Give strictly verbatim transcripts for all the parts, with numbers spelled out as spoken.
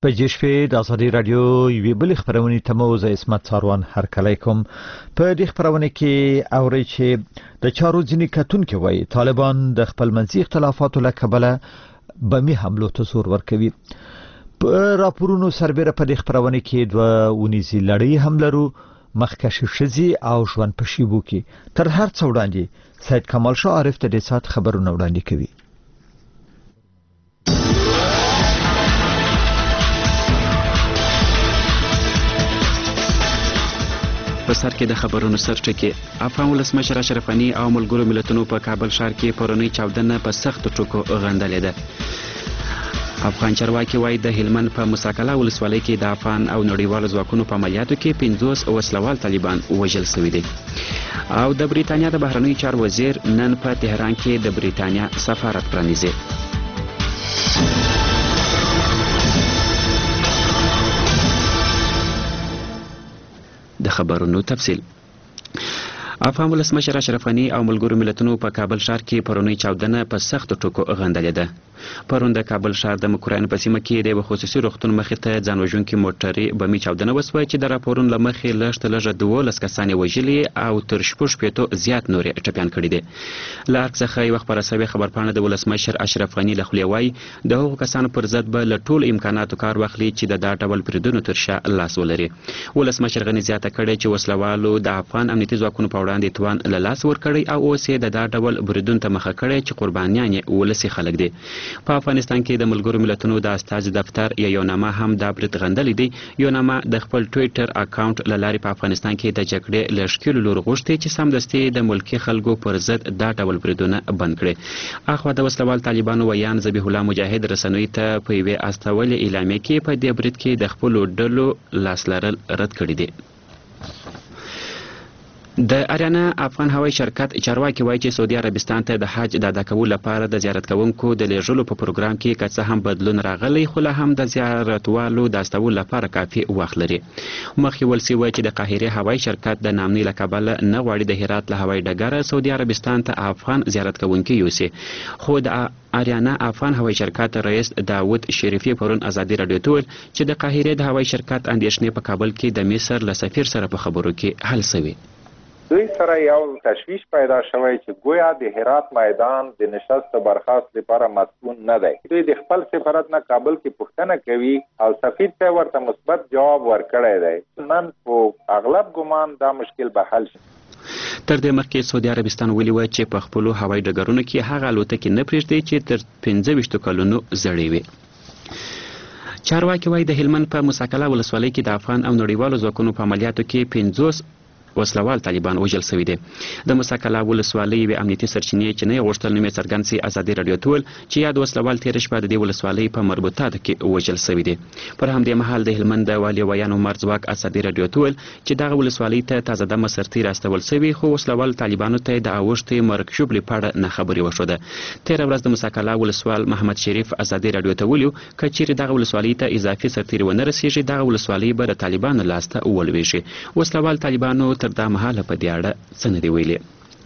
په دې شپې د ازادي رادیو یوې بلې خپرونې ته مو زه عصمت څاروان هرکلی کوم. په دې خپرونه کې اورئ چې د چارو ځینې کتونکي وایي طالبان د خپل منځي اختلافاتو له کبله بمي حملو ته زور ورکوي. په راپورونو سربېره په دې خپرونه کې دوه اونیزې لړۍ هم لرو، مخکښې ښځې او ژوند په شیبو کې. تر هر څه وړاندې سید کمال شاه عارف ته د ساعت خبرونه وړاندې کوي. په سر کې د خبرونو سرټکی. افغان ولسمشر اشرف غني او ملګرو ملتونو په کابل ښار کې پرونی چاودنه په سخت ټکو غندلې ده. افغان چارواکي وایي د هلمند په مساکله ولسوالۍ کې د افغان او نړیوالو ځواکونو په عملیاتو کې پنځوس وسلوال طالبان وژل شوي دي. او د بریتانیا د بهرنیو چارو وزیر نن په تهران کې د بریتانیا سفارت پرانیزي. د خبرونو تفصیل. افغان ولسمشر اشرف غني او ملګرو ملتونو په کابل ښار کې پرونی چاودنه په سخت ټکو غندلې ده. پرون د کابل ښار د مکران په سیمه کې د یو خصوصي روغتون مخې ته ځان وژونکي موټرې بمي چاودنه وسوه چې د راپورونو له مخې لږ تر لږه دولس کسان یې وژلي او تر شپږ شپېتو زیات نور یې ټپیان کړي دي. له ارګ څخه یوه خپره سوې خبرپاڼه د ولسمشر اشرف غني له خولې وایي د هغو کسانو پر ضد به له ټولو امکاناتو کار واخلي چې د دا ډول بریدونو تر شا لاس ولري. ولسمشر غني زیاته کړې چې وسلوالو د افغان امنیتي ځواکونو په وړاندې توان له لاس ورکړی او اوس یې د دا ډول بریدونو ته مخه کړې چې قربانیان یې ولسي خلک دي. په افغانستان کې د ملګرو ملتونو د استازي دفتر یا یو نامه هم دا برید غندلی دی. یو نامه د خپل ټویټر اکاونټ له لارې په افغانستان کې د جګړې له ښکېلو لور غوښتي چې سمدستي د ملکي خلکو پر ضد دا ډول بریدونه بند کړي. اخوا د وسلوال طالبانو ویان ذبیح الله مجاهد رسنیو ته په یوې استولې اعلامیه کې په دې برید کې د خپلو ډلو لاس لرل رد کړي دي. د اریانا افغان هوایي شرکت چارواکي وایي چې سعودي عربستان ته د حج د ادا کولو لپاره د زیارت کوونکو د لیږلو په پروګرام کې که څه هم بدلون راغلی خو لا هم د زیارتوالو د استولو لپاره کافي وخت لري. مخکې ولسي وایي چې د قاهرې هوایي شرکت د نامنۍ له کبله نه غواړي د هرات له هوایي ډګره سعودي عربستان ته افغان زیارت کوونکي یوسي. خو د اریانا افغان هوایي شرکت رئیس داود شریفي پرون ازادي راډیو ته ویل چې د قاهرې د هوایي شرکت اندېښنې په کابل کې د مصر له سفیر سره په خبرو کې حل شوي. دوی سره یو تشویش پیدا شوی چې گویا د هرات میدان د نشست برخاست لپاره مسئول نه دی. دوی د خپل سفارت نه کابل کې پوښتنه کوي او سفیر ته ورته مثبت جواب ورکړی دی. نن په اغلب ګمان دا مشکل به حل شي. تر دې مخکې سعودي عربستان ویلي وه چې په خپلو هوایي ډګرونو کې هغه الوتکې نه پرېږدي چې تر پنځه ویشتو کلونو زړې وي. چارواکي وایي د هلمند په مساکله ولسوالۍ کې د افغان او نړیوالو ځواکونو په عملیاتو کې پنځوس وسلوال طالبان وژل شوي دي. د مساکله ولسوالۍ یوې امنیتي سرچینې چې نه یې غوښتل نوم یې څرګند سي ازادي راډیو ته ویل چې یاد وسلوال تېره شپه د دې ولسوالۍ په مربوطاتو کې وژل شوي دي. پر همدې مهال د هلمند د والي ویان عمر ځواک ازادي راډیو ته ویل چې دغه ولسوالۍ ته تازه دمه سرتۍ راستول شوي خو وسلوال طالبانو ته د اوښتې مرګ ژوبلې په اړه نه خبرې وښوده. تېره ورځ د مساکله ولسوال محمد شریف ازادي راډیو ته ویلي که چیرې دغه ولسوالۍ ته اضافي سرتیري ونه رسېږي دغه ولسوالۍ به د طالبانو لاس ته ولویږي. وسلوال طالبانو تر دا مهاله په دې اړه څه نه دي ویلي.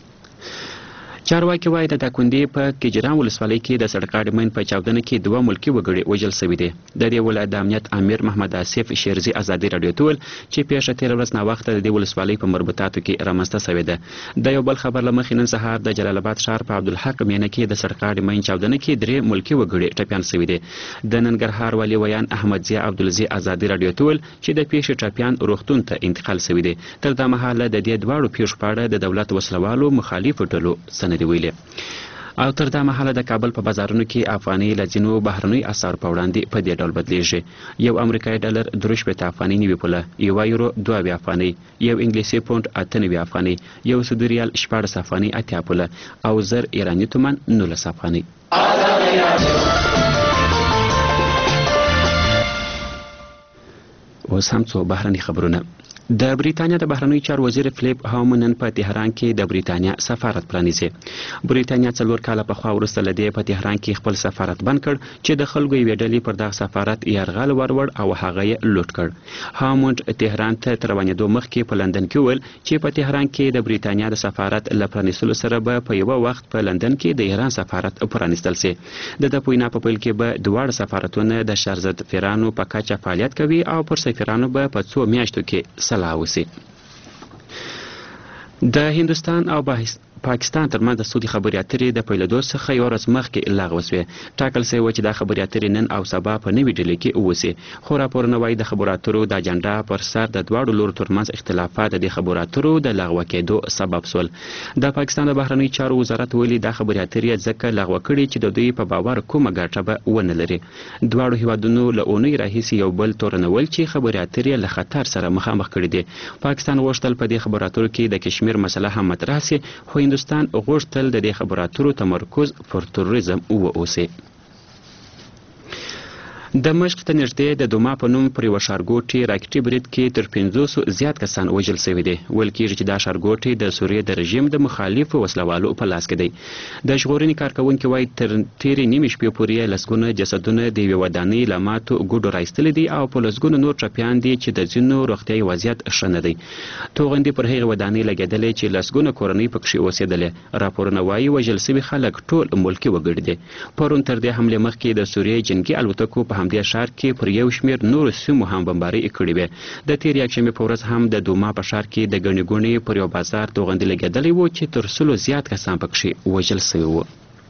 چارواکي وایي د داکندې په کجران ولسوالۍ کې د سړکاډي مین په چاودنه کې دوه ملکي وګړي وژل شوي دي. د دې ولایت د امنیت امیر محمد آصف شیرزي ازادي راډیو ته ویل چې پیښه تېره ورځ ناوخته د دې ولسوالۍ په مربوطاتو کې رامنځته شوې ده. د یو بل خبر له مخې نن سهار د جلال آباد ښار په عبدالحق مینه کې د سړکاډي مین چاودنه کې درې ملکي وګړي ټپیان شوي دي. د ننګرهار والي ویان احمد ضیا عبدالزي ازادي راډیو ته ویل چې د پیښې ټپیان روغتون ته انتقال شوي دي. تر دا مهاله د دې دواړو پیښو په اړه د دولت وسلوالو مخالفو ډلو څه نه دي ویلي. او تر دا مهاله د کابل په بازارونو کې افغاني له ځینو بهرنیو اسعارو په وړاندې په دې ډول بدلیږي. یو امریکایي ډالر درې شپېته افغانۍ نوي پوله، یوه یورو دوه اویا افغانۍ، یو انګلیسي پونډ اته نوي افغانۍ، یو سعودي ریال شپاړس افغانۍ اتیا پوله او زر ایراني تومان نولس افغانۍ. اوس هم څو بهرني خبرونه. د بریتانیا د بهرنیو چارو وزیر فلیپ هاومن نن په تهران کې د بریتانیا سفارت پرانیزي. بریتانیا څلور کاله پخوا وروسته له دې په تهران کې خپل سفارت بند کړ چې د خلکو یوې ډلې پر دغه سفارت یرغل ورور او هغه یې لوټ کړ. هاومن تهران ته تر روانېدو مخکې په لندن کې ویل چې په تهران کې د بریتانیا د سفارت له پرانیستلو سره به په یوه وخت په لندن کې د ایران سفارت پرانیستل سي. د ده په وینا په پیل کې به دواړه سفارتونه د شرزدفیرانو په کچه فعالیت کوي او پر سفیرانو به په څو میاشتو کې سلا وسي. د هندوستان او پاکستان ترمنځ د سودي خبرې اترې د پیلېدو څخه یوه ورځ مخکې لغوه شوې. ټاکل شوی و چې دا خبرې اترې نن او سبا په نوې ډلې کې ووسي، خو راپورونه وایي د خبرو اترو د اجنډا پر سر د دواړو لورو ترمنځ اختلافات د دې خبرو اترو د لغوه کېدو سبب شول. د پاکستان د بهرنیو چارو وزارت ویلي دا خبرې اترې ځکه لغوه کړي چې د دوی په باور کومه ګټه به ونه لري. دواړو هیوادونو له اونۍ راهیسې یو بل تورنول چې خبرې اترې له خطر سره مخامخ کړي دي. پاکستان غوښتل په دې خبرو اترو کې د کشمیر مسله هم مطرح سي، خو هندوستان غوښتل تل د دې خبرو اترو تمرکز پر تروریزم واوسي. د مشق ته نږدې د دوما په نوم پر یوه ښارګوټي راکټي برید کې تر پنځوسو زیات کسان وژل شوي دي. ویل کېږي چې دا ښارګوټي د سوریې د رژیم د مخالفو وسلوالو په لاس کې دی. د ژغورنې کارکوونکي وایي تر تېرې نیمې شپې پورې لسګونه جسدونه د یوې ودانۍ له ماتو ګوډو رایستلي دي او په لسګونو نور ټپیان دي چې د ځینو روغتیایي وضعیت ښه نه دی. توغندي پر هغې ودانۍ لګېدلې چې لسګونه کورنۍ پکښې اوسېدلې. راپورونه وایي وژل شوي خلک ټول ملکي وګړي دي. پرون تر دې حملې مخکې د سوریې جنګي الوتکو په همدې ښار کې پر یو شمېر نورو سیمو هم بمبارۍ کړې وې. د تېرې یکشنبې په ورځ هم د دوما په ښار کې د ګڼې ګوڼې پر یو بازار توغندي لګېدلی و چې تر سلو زیات کسان پکښې وژل شوي وو.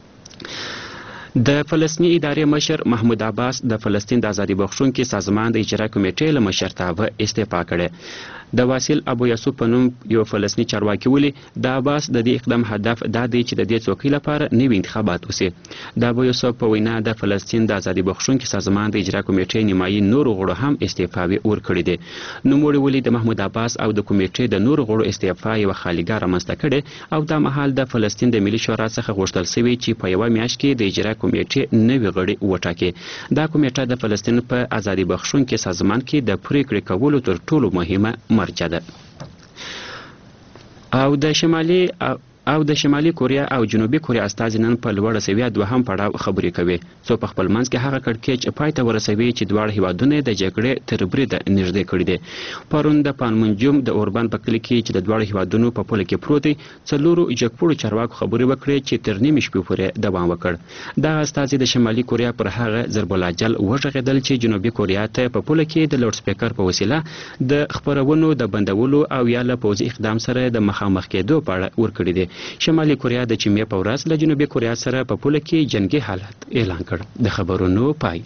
د فلسطیني ادارې مشر محمود عباس د فلسطین د ازادي بخښونکي سازمان د اجرا کمیټې له مشرتابه استعفا کړې. د واسیل ابو یاسوف په نوم یو فلسطیني چارواکي ویلي د عباس د دې اقدام هدف دا دی چې د دې څوکۍ لپاره نوي انتخابات وسي. د ابو یاسوف په وینا د فلسطین د ازادي بخښونکي سازمان د اجرا کمیټې نیمایي نورو غړو هم استعفاوې ورکړې دي. نوموړي ویلي د محمود عباس او د کمیټې د نورو غړو استعفا یوه خالیګاه رامنځته کړې او دا مهال د فلسطین د ملي شورا څخه غوښتل شوي چې په یوه میاشت کې د اجرا کمیټې نوي غړي وټاکي. دا کمیټه د فلسطین په ازادي بخښونکي سازمان کې د پریکړې کولو تر ټولو مهمه مرجع ده. او د شمالي او د شمالي کوریا او جنوبي کوریا استازي نن په لوړه سویه دوهم پړاو خبرې کوي، څو په خپل منځ کې هغه کړکېچ پای ته ورسوي چې دواړه هیوادونه د جګړې تر بریده نږدې کړي دي. پرون د پانمنجوم د اوربان په کلي کې چې د دواړو هیوادونو په پوله کې پروت دی څلورو جګپوړو چارواکو خبرې وکړې چې تر نیمې شپې پورې دوام وکړ. دغه استازي د شمالي کوریا پر هغه ضرب العجل وغږېدل چې جنوبي کوریا ته په پوله کې د لوډ سپیکر په وسیله د خپرونو د بندولو او یا له پوځي اقدام سره د مخامخ کېدو په اړه ورکړي دي. شمالي کوریا د جمعې په ورځ له جنوبي کوریا سره په پوله کې جنګي حالت اعلان کړ. د خبرونو پای.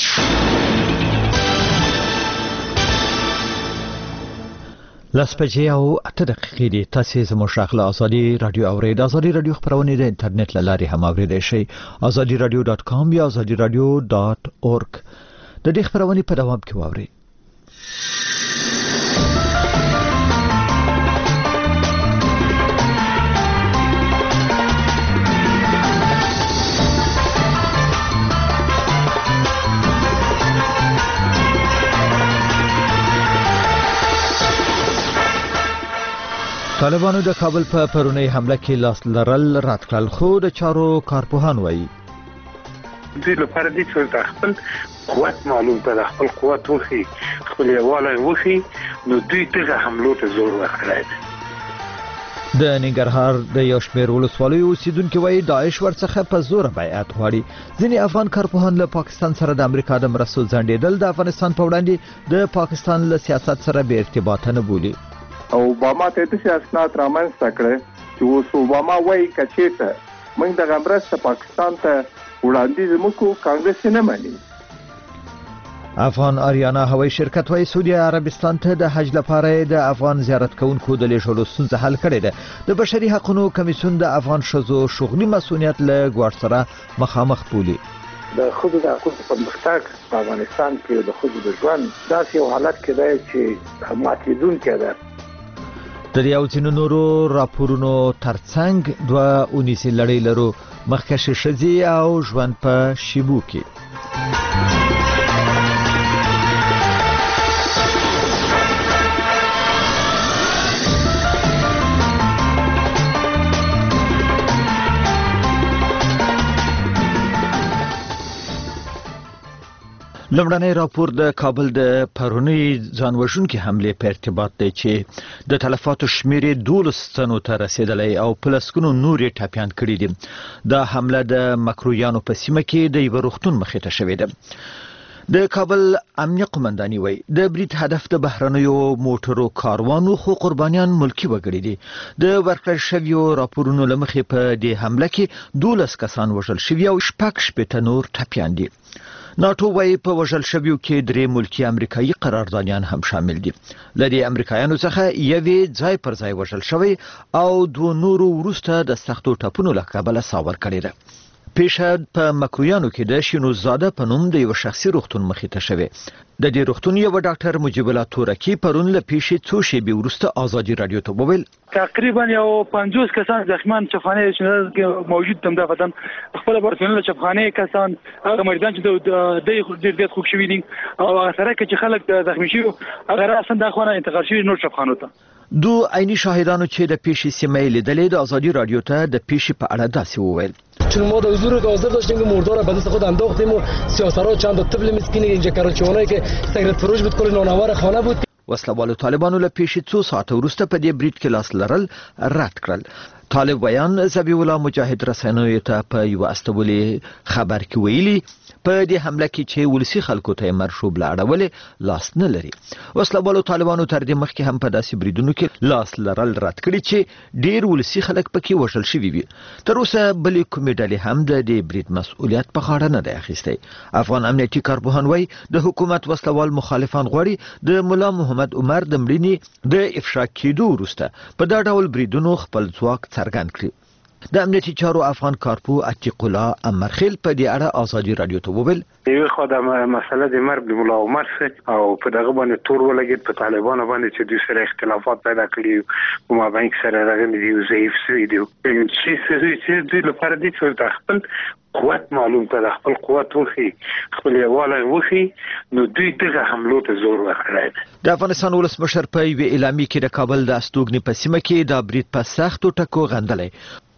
لاس بجې او اته دقیقې دي. تاسې زموږ غږ له ازادي راډیو اورئ. د ازادي راډیو خپرونې د انټرنیټ له لارې هم اورېدی شئ. ازادي راډیو ډاټ کام یا ازادي راډیو ډاټ اورګ د دې خپرونې په دوام کې واورئ. طالبانو د کابل په پرونی حمله کې لاس لرل رد کړل، خو د چارو کارپوهان وایي دوی لپاره دې چې د خپل قوت معلوم ده، خپل قوت وخی، خپل یوالی وخی، نو دوی دغه حملو ته زور ورکړی دی. د ننګرهار د یو شمېر ولسوالیو اوسیدونکي وایي داعش ورڅخه په زوره بیعت غواړي. ځینې افغان کارپوهان له پاکستان سره د امریکا د مرستو ځنډېدل د افغانستان په وړاندې د پاکستان له سیاست سره بې ارتباطه نه بولي. او اوباما ته داسې اسناد رامنځته کړی چې اوس اوباما وایي که چېرته موږ دغه مرسته پاکستان ته وړاندیز وکړو کانګرس یې نه مني. افغان آریانا هوایي شرکت وایي سعودي عربستان ته د حج لپاره د افغان زیارت کوونکو د لیږلو ستونزه حل کړې ده. د بشري حقونو کمیسیون د افغان ښځو شغلي مسؤلیت له ګواښ سره مخامخ بولي. د ښځو د حقوقو پرمختګ په افغانستان کې د ښځو د ژوند داسې یو حالت کې دی چې ماتېدونکی ده. د یو ځینو نورو راپورونو ترڅنګ دوه اونیزې لړۍ لرو، مخکښې ښځې او ژوند په شیبو کې. لمړنی راپور د کابل د پرونی ځانوژونکي حمله په ارتباط دی چې د تلفاتو شمیر دولس تنو ته رسیدلی او پلسکونو نورې ټاپیان کړي دي. دا حمله د مکرویانو په سیمه کې د یو روغتون مخې ته شوې ده. د کابل امنیه قومنداني وایي د برید هدف د بهرنیو موټرو کاروانو خو قربانیان ملکی وګړي دي. د ورکړل شویو راپورونو له مخې په دې حمله کې دولس کسان وژل شوي او شپږ شپېته نور ټپیان دي. ناتو وايي په وژل شویو کې درې ملکی امریکایي قراردادیان هم شامل دي. لدی امریکایانو څخه یوې ځای پر ځای وژل شوی او دوه نورو وروسته د سختو ټپونو له کبله ساور کړی ده. پیښه په مکرویانو کې د شینو زاده په نوم د یو شخصي روغتون مخې ته شوی. د دې روغتون یو ډاکټر مجیب الله تورکی پرون له پیښې څو شېبې وروسته ازادي رادیو ته وویل تقریبا یو پنځوس کسان زخمیان چفخانه چې موجود تم د وطن خپل پرسونل چفخانه کسان هغه مریضان چې د ډېر ډېر خوب شوي دي او سره چې خلک زخمی شي هغه اصلا د خونه انتقال شوي نور چفخانو ته. دو عیني شاهدانو چې د پیښې سیمه لیدلې د ازادي رادیو ته د پیښې په اړه داسې وویل چون ما در حضور حاضر داشتیم که مردار به دست خود انداختیم و سیاسرها چند تا طفل مسکین اینجا کراچیانایی که سیگرت فروش بود کل نانور خانه بود. وسلوالو طالبانو له پیښې څو ساعته وروسته په دې برید کې لاس لرل رد کړل. طالب ویان ذبیح الله مجاهد رسنیو ته په یو استولي خبر کې ویلي په دې حمله کې چې ولسی خلکو ته مرشوب لاړول لاس نه لري. وسلوالو طالبانو تر دې مخکې هم په داسې بریدونو کې لاس لرل رد کړي چې ډیر ولسی خلک پکې وژل شوي وي. تر اوسه بلې کومې ډلې هم د دې برید مسؤلیت په غاړه نه دی اخیستی. افغان امنیتي کارپوهان وایي د حکومت وسلوال مخالفان غواړي د مولا محمد عمر د مړینې د افشا کېدو وروسته په دا ډول بریدونو خپل ځواک څرګند کړي. د امنیتي چارو افغان کارپو عتیق الله امرخیل په دې اړه ازادي رادیو ته وویل یو خو د مسله د مرګ د مولا عمر څخه او په دغه باندې تور ولګید په طالبانو باندې چې دوی سره اختلافات پیدا کړي او ما باندې سره راغلي دی ضعیف شوی دی چې چې دوی لپاره دي چې د خپل قوت معلوم ته خپل قوت وخی خپل یواله وخی نو دوی دغه حملو ته زور ورکړي. د افغانستان ولسمشر په یو اعلامیه کې د کابل د استوګنې په سیمه کې د برید په سختو ټکو غندلی.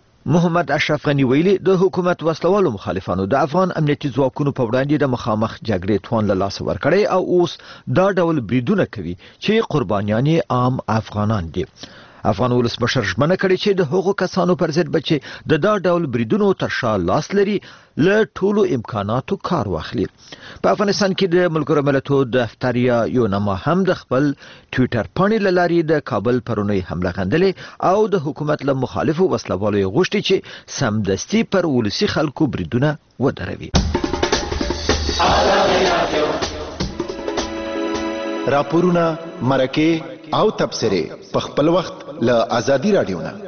محمد اشرف غنی ویلي د حکومت وسلوالو مخالفانو د افغان امنیتي ځواکونو په وړاندې د مخامخ جګړې توان له لاسه ورکړی او اوس دا ډول بریدونه کوي چې قربانیان عام افغانان دي. افغان ولسمشر ژمنه کړې چې د هغو کسانو پر ضد به چې د دا ډول بریدونو تر شا لاس لري له ټولو امکاناتو کار واخلي. په افغانستان کې د ملګرو ملتونو دفتر یا یونما هم د خپل ټویټر پاڼې له لارې د کابل پرونی حمله غندلې او د حکومت له مخالفو وسلوالو یې غوښتي چې سمدستي پر ولسي خلکو بریدونه ودروي. راپورونه مرکه او تبصره په خپل وخت له ازادي رادیو نه.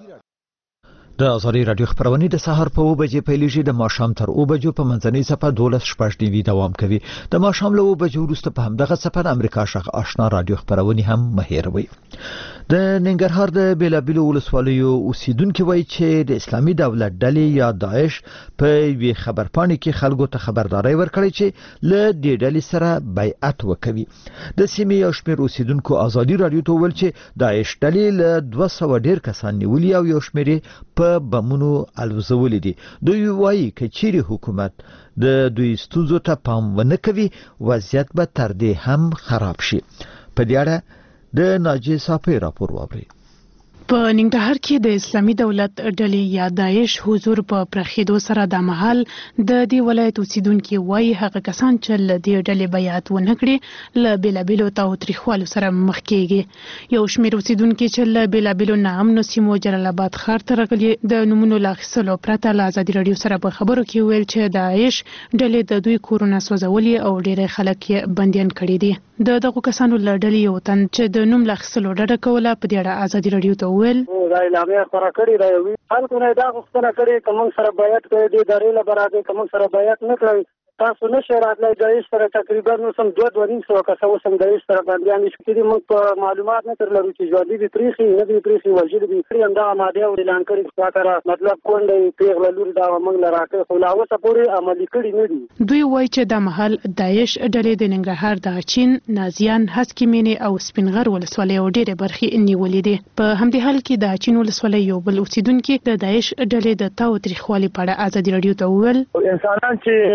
د ازادي رادیو خبرونه د سهار په اوه بجې پیلېږي د ماښام تر اوه بجو په منځنۍ صفه دولس شپږ نیوي دوام کوي. د ماښام له اوه بجو وروسته په همدغه صفه د امریکا شغ آشنا رادیو خبرونه هم مهیروي. د ننګرهار د بیلابیلو ولسوالیو اوسیدونکو وایي چې د اسلامي دولت ډلې یا داعش په وی خبرپاڼې کې خلکو ته خبرداري ورکړي چې له دې ډلې سره بیعت وکوي. د سیمې یو شمېر اوسیدونکو ازادي رادیو ته ویل چې داعش ډلې له دوه سوه ډیر کسان نیولي او یو شمېر په بمونو الوزولې دي. دوی وایي چې چیرې حکومت د دوی ستونزو ته پام ونه کوي وضعیت به تر دې هم خراب شي. په دې اړه د ناجی صافی راپور واوري. په ننګرهار کې د اسلامي دولت ډلې یا داعش حضور په پرخېدو سره د محل د دې ولایت اوسیدونکو وایي هغه کسان چې له دې ډلې بیعت ونه کړي له بیلابیلو تاوتریخوالو سره مخ کېږي. یو شمېر اوسیدونکو چې له بیلابیلو ناامنو سیمو جلال آباد ښار ته راغلي د نومونو له اخیستلو پرته له ازادي رادیو سره په خبرو کې ویل چې داعش ډلې د دوی کورونه سوځولي او ډېری خلک یې بندیان کړي دي. د دغو کسانو له ډلې یو تن چې د نوم له اخیستلو ډډه کوله په دې اړه ازادي رادیو ته ویل دا اعلامیه خبره کړې دا وی خلکو نه دا غوښتنه کړې کوم سره بیعت کوي د ادارې لپاره د کوم سره بیعت نه کوي تاسو نشه راتلای د سره تقریبا نو سم دوه دوه نیم سو کسه وسم د سره باندې نشو کېدی موږ په معلومات نه ترلرو چې ژوندۍ دي تاریخي نه دي تاریخي وجود دي خري انده ماده او اعلان کړی چې کار مطلب کونډې پیغله لور دا موږ لراکه خو لا اوسه پورې عملي کړی نه دي. دوی وایي چې د محل داعش ډلې د ننګرهار د چین نازیان هسکمینې او سپینغر ولسوالۍ او ډېرې برخې نیولې دي. په همدې حال کې د چین ولسوالۍ یو بل اوسیدونکو د داعش ډلې د تاوتریخوالي په اړه ازادي رادیو ته وویل انسانان چې عوام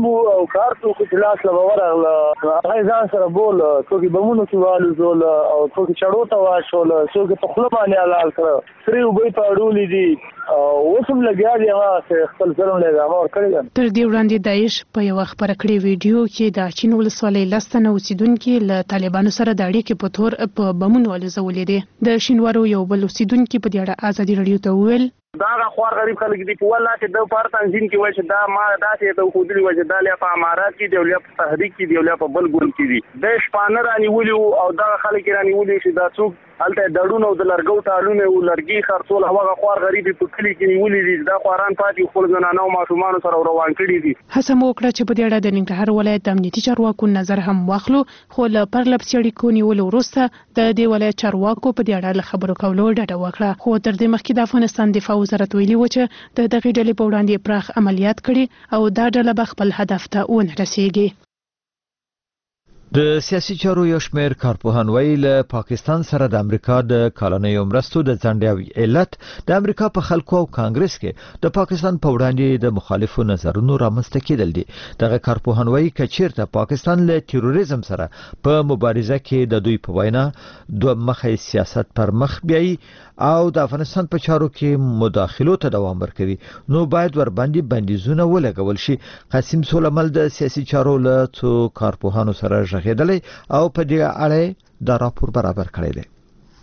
بمو او کار څوک چې لاس له ورغله هغه ځان سره بول څوک بمونو کې والو زول او څوک چړو ته واشول څوک په خپل باندې حلال کړ سری وبې په اړولې دي او سم لګیا دي هغه خپل ظلم له هغه ور کړی. تر دې وړاندې داعش په یو خبره کړې ویډیو کې د چین ولسوالۍ لستنه اوسیدونکو له طالبانو سره د اړیکې په تور په بمونو ولزولې دي. د شینوارو یو بل اوسیدونکو په دې اړه ازادي رادیو ته وویل دا خوار غریب خلک دي په والله چې د پار تنظیم کې وای چې دا ما داسې ته خو دلی وای چې دا له په امارات کې دی له په تحریک کې دی له په بل ګون کې دي د شپانه رانی ولي او دا خلک رانی ولي چې دا څوک هلته دړونو د لرګو تعلونه او لرګي خرڅول هغه خوار غریب په کلی کې ولي دي دا خواران پاتې خپل زنانو ماشومان سره روان کړي دي. هڅه مو وکړه چې په دې اړه د ننګرهار ولایت د امنیتي چارواکو نظر هم واخلو خو له پرلب سړي نیولو وروسته د دې ولایت چارواکو په دې اړه له خبرو کولو ډډه وکړه. خو تر دې مخکې د افغانستان دفاع وزارت ویلي و چې د دغه ډلې په وړاندې پراخ عملیات کړي او دا ډله به خپل هدف ته ونه رسیږي. د سیاسي چارو یو شمېر کارپوهان وایي له پاکستان سره د امریکا د کالونیو مرستو د ځنډ علت د امریکا په خلکو او کانګرس کې د پاکستان په وړاندې د مخالفو نظرونو رامنځته کېدل دي. دغه کارپوهان وایي که چیرته پاکستان له تروریزم سره په مبارزه کې د دوی په وینا دوه مخی سیاست پر مخ بیایي او د افغانستان په چارو کې مداخلو ته دوام ورکوي نو باید ور باندې بندیزونه ولګول شي. قاسم سولمل د سیاسي چارو له څو کارپوهانو سره غېدلې او په دې اړه دا راپور برابر کړی دی.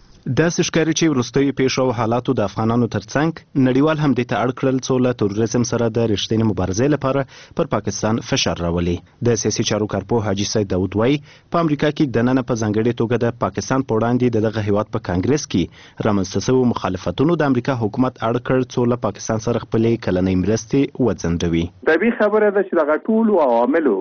د سشکاري چې ورستوي پیښو حالاتو د افغانانو ترڅنګ نړیوال هم د ته اړ کړل څو له تروریزم سره د رښتینې مبارزې لپاره پر پاکستان فشار راولي. د سیاسي چارو کارپوه حاجی سید داود وایي په امریکا کې د نن په ځانګړي توګه د پاکستان په وړاندې دغه هیواد په کانګرس کې رامنځته شوی مخالفتونو د امریکا حکومت اړ کړ څو له پاکستان سره خپلې کلنۍ مرستې وځنډوي. طبیعي خبره ده چې دغه ټول عواملو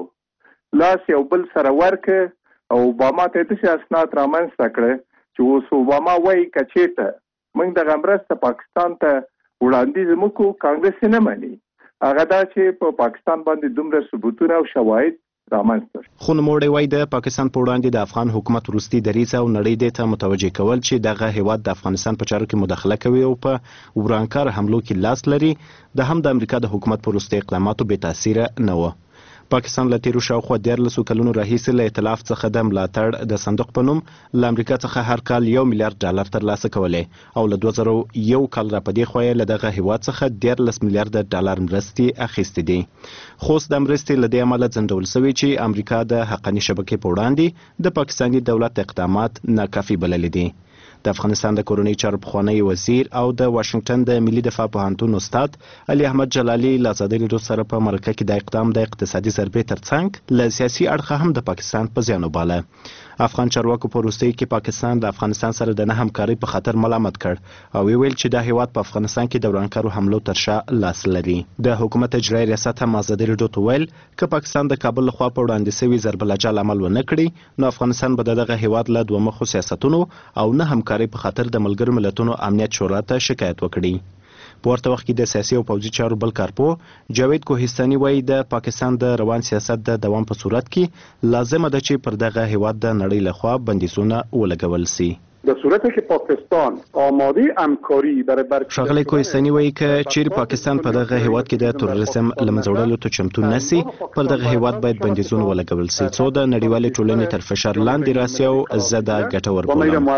لاس یو بل سره ورک او اوباما ته د اسناد رامنځته کړ چې اوس اوباما وایي کچېته موږ د مرسته پاکستان ته وړاندیز وکړو کانګرس نه مانی هغه دا چې په پاکستان باندې دومره ثبوتونه او شواهد رامنځته. خو نوموړی وایي د پاکستان په وړاندې د افغان حکومت وروستي دریځ او نړۍ دې ته متوجه کول چې دغه هیواد د افغانستان په چارو کې مداخله کوي او په ورانکار حملو کې لاس لري د هم د امریکا د حکومت په وروستي اقداماتو بې تاثیره نه و. پاکستان له تیرو شاوخوا دیارلسو کلونو راهیسې له ائتلاف څخه د ملاتړ د صندوق په نوم له امریکا څخه هر کال یو میلیارډ ډالر ترلاسه کولی او له دوه زره یو کال را په دې خوا یې له دغه هیواد څخه دیارلس میلیارډ ډالر مرستې اخیستې دي. خو اوس د مرستې له دې امله ځنډول شوي چې امریکا د حقاني شبکې په وړاندې د پاکستاني دولت اقدامات ناکافي بللي دي. د افغانستان د کورنۍ چارو پخوانی وزیر او د واشنگټن د ملي دفاع پوهنتون استاد علي احمد جلالي له ازادي راډیو سره په مرکه کې د اقدام د اقتصادي ضربې ترڅنګ له سیاسي اړخه هم د پاکستان په زیان وباله. افغان چارواکو په وروستیو کې پاکستان د افغانستان سره د نه همکارۍ په خاطر ملامت کړ او ویل چې دا هیواد په افغانستان کې د ورانکارو حملو تر شا لاس لري. د حکومت اجرایي ریاست هم ازادي راډیو ته ویل که پاکستان د کابل لخوا په وړاندې شوي ضرب العجل عمل ونه کړي نو افغانستان به دغه هیواد له دوه مخو سیاستونو او نه همکارۍ په خاطر د ملګرو ملتونو امنیت شورا ته شکایت وکړي. په ورته وخت کې د سیاسي او پوځي چارو بل کارپوه جاوید کوهستاني وایي د پاکستان د روان سیاست د دوام په صورت کې لازمه ده چې پر دغه هیواد د نړۍ لخوا بندیزونه ولګول شي. در صورتی که پاکستان آماده همکاری برای برکت ښاغلی کوهستاني وایي که چیرې پاکستان په دغه هیواد کې د تروریزم له منځه وړلو ته چمتو نشي پر دغه هیواد باید بندیزونه ولګول شي څو د نړیوالې ټولنې تر فشار لاندې راسي او زه دا ګټور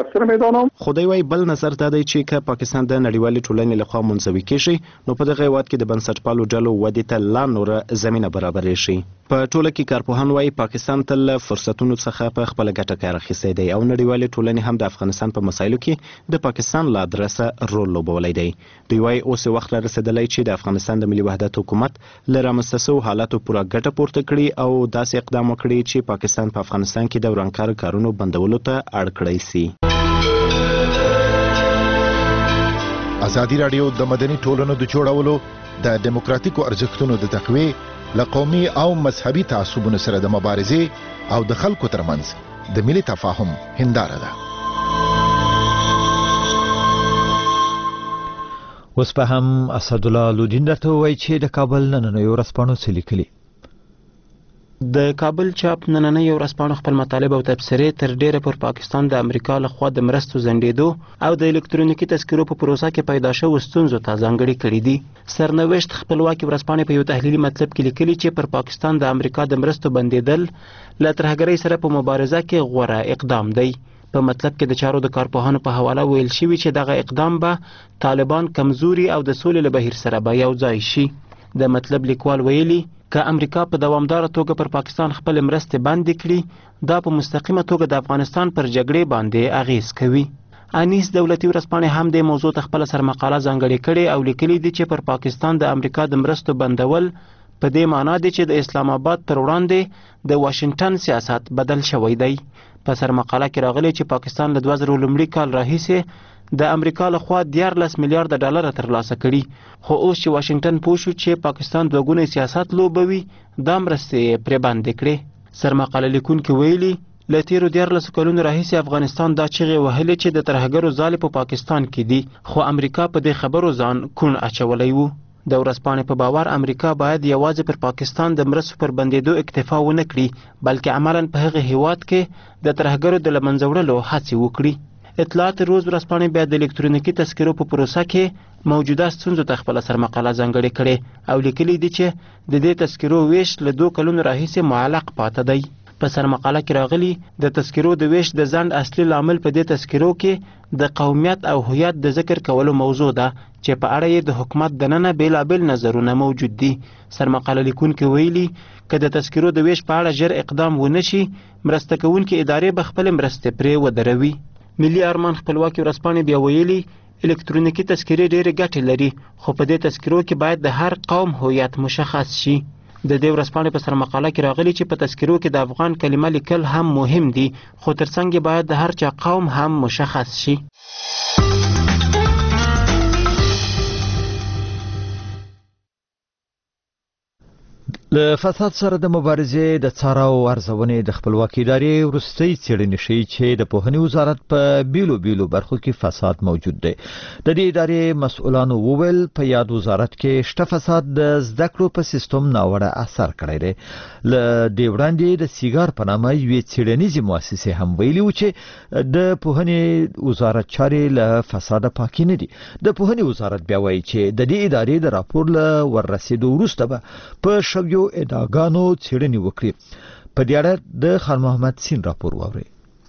بولم. خو دی وایي بل نظر دا دی چې که پاکستان د نړیوالې ټولنې لخوا منزوي کیږي نو په دغه هیواد کې د بنسټپالو ډلو ودې ته لا نوره زمینه برابرې شي. په ټوله کې کارپوهان وایي پاکستان تل فرصتونو څخه په خپله ګټه کار اخیستی دی او نړیوالې ټولنې هم د افغانستان په مسایلو کې د پاکستان له ادرسه رول لوبولی دی. دوی وایي اوس وخت را رسېدلی چې د افغانستان د ملي وحدت حکومت له رامنځته شوو حالاتو پوره ګټه پورته کړي او داسې اقدام وکړي چې پاکستان په افغانستان کې د ورانکارو کارونو بندولو ته اړ کړی سي. ازادي راډیو د مدني ټولنو د جوړولو د دیموکراتیکو ارزښتونو د تقویې له قومي او مذهبي تعصبونو سره د مبارزې او د خلکو ترمنځ د ملي تفاهم هنداره ده. اوس په هم اسدالله لودین درته وایي چې د کابل نننیو ورځپاڼو څه لیکلي. د کابل چاپ نننۍ ورځپاڼه خپل مطالب او تبصرې تر ډیره پر پاکستان د امریکا لخوا د مرستو ځنډېدو او د الکترونیکي تذکرو په پروسه کې پیدا شوو ستونزو ته ځانګړي کړي دي. سرنوشت خپلواکي ورځپاڼې په یو تحلیلي مطلب کې لیکلي چې پر پاکستان د امریکا د مرستو بندېدل له ترهګرۍ سره په مبارزه کې غوره اقدام دی. په مطلب کې د چارو د کارپوهانو په حواله ویل شوي چې دغه اقدام به طالبان کمزوري او د سولې له بهیر سره به یو ځای شي. د مطلب لیکوال ویلي که امریکا په دوامداره توګه پر پاکستان خپل مرستې بندې کړي دا په مستقیمه توګه د افغانستان پر جګړې باندې اغیز کوي. انیس دولتي ورځپاڼې هم د موضوع ته خپله سرمقاله ځانګړې کړې او لیکلي دي چې پر پاکستان د امریکا د مرستو بندول په دې معنا دی چې د اسلام آباد پر وړاندې د واشنګټن سیاست بدل شوی دی. په سرمقاله کې راغلی چې پاکستان له دوه زره لومړي کال راهیسې د امریکا لخوا دیارلس میلیارډه ډالره ترلاسه کړي، خو اوس چې واشنګټن پوه شو چې پاکستان دوه ګونی سیاست لوبوي دا مرستې یې پرې بندې کړې. سرمقاله لیکونکي ویلي له تیرو دیارلسو کلونو راهیسې افغانستان دا چیغې وهلې چې د ترهګرو ځالې په پاکستان کې دي، خو امریکا په دې خبرو ځان کوڼ اچولی و. د ورځپاڼې په باور امریکا باید یوازې پر پاکستان د مرستو پر بندېدو اکتفا ونه کړي بلکې عملاً په هغه هیواد کې د ترهګرو د له منځه وړلو هڅې وکړي. اطلاعات روز ورځپاڼې بیا د الکترونیکي تذکرو په پروسه کې موجوده ستونزو ته خپله سرمقاله ځانګړې کړې او لیکلي دي چې د دې تذکرو ویش له دوه کلونو راهیسې معلق پاته دی. په سرمقاله کې راغلي د تذکرو د ویش د ځنډ اصلي لامل په دې تذکرو کې د قومیت او هویت د ذکر کولو موضوع ده چې په اړه یې د حکومت دننه بیلابیل نظرونه موجود دي. سرمقاله لیکونکي ویلي که د تذکرو د ویش په اړه ژر اقدام ونه شي مرسته کوونکې ادارې به خپلې مرستې پرې ودروي. ملي ارمان خپلواکي ورځپاڼې بیا ویلي الکترونیکي تذکرې ډېرې ګټې لري خو په دې تذکرو کې باید د هر قوم هویت مشخص شي. د دې ورځپاڼې په سرمقاله کې راغلي چې په تذکرو کې د افغان کلمه لیکل هم مهم دي خو ترڅنګ باید د هر چا قوم هم مشخص شي. له فساد سره د مبارزې د څاره او ارزونې د خپلواکي ادارې وروستۍ څېړنې ښیي چې د پوهنې وزارت په بیلو بیلو برخو کې فساد موجود دی. د دې ادارې مسؤلانو وویل په یاد وزارت کې شته فساد د زده کړو په سیستم ناوړه اثر کړی دی. له دې وړاندې د سیګار په نامه یوې څېړنیزې مؤسسې هم ویلي و چې د پوهنې وزارت چارې له فساده پاکې نه دي. د پوهنې وزارت بیا وایي چې د دې ادارې د راپور له وررسېدو وروسته به په شویو ادعاګانو څېړنې وکړي. په دې اړه د خان محمد سین راپور واورئ.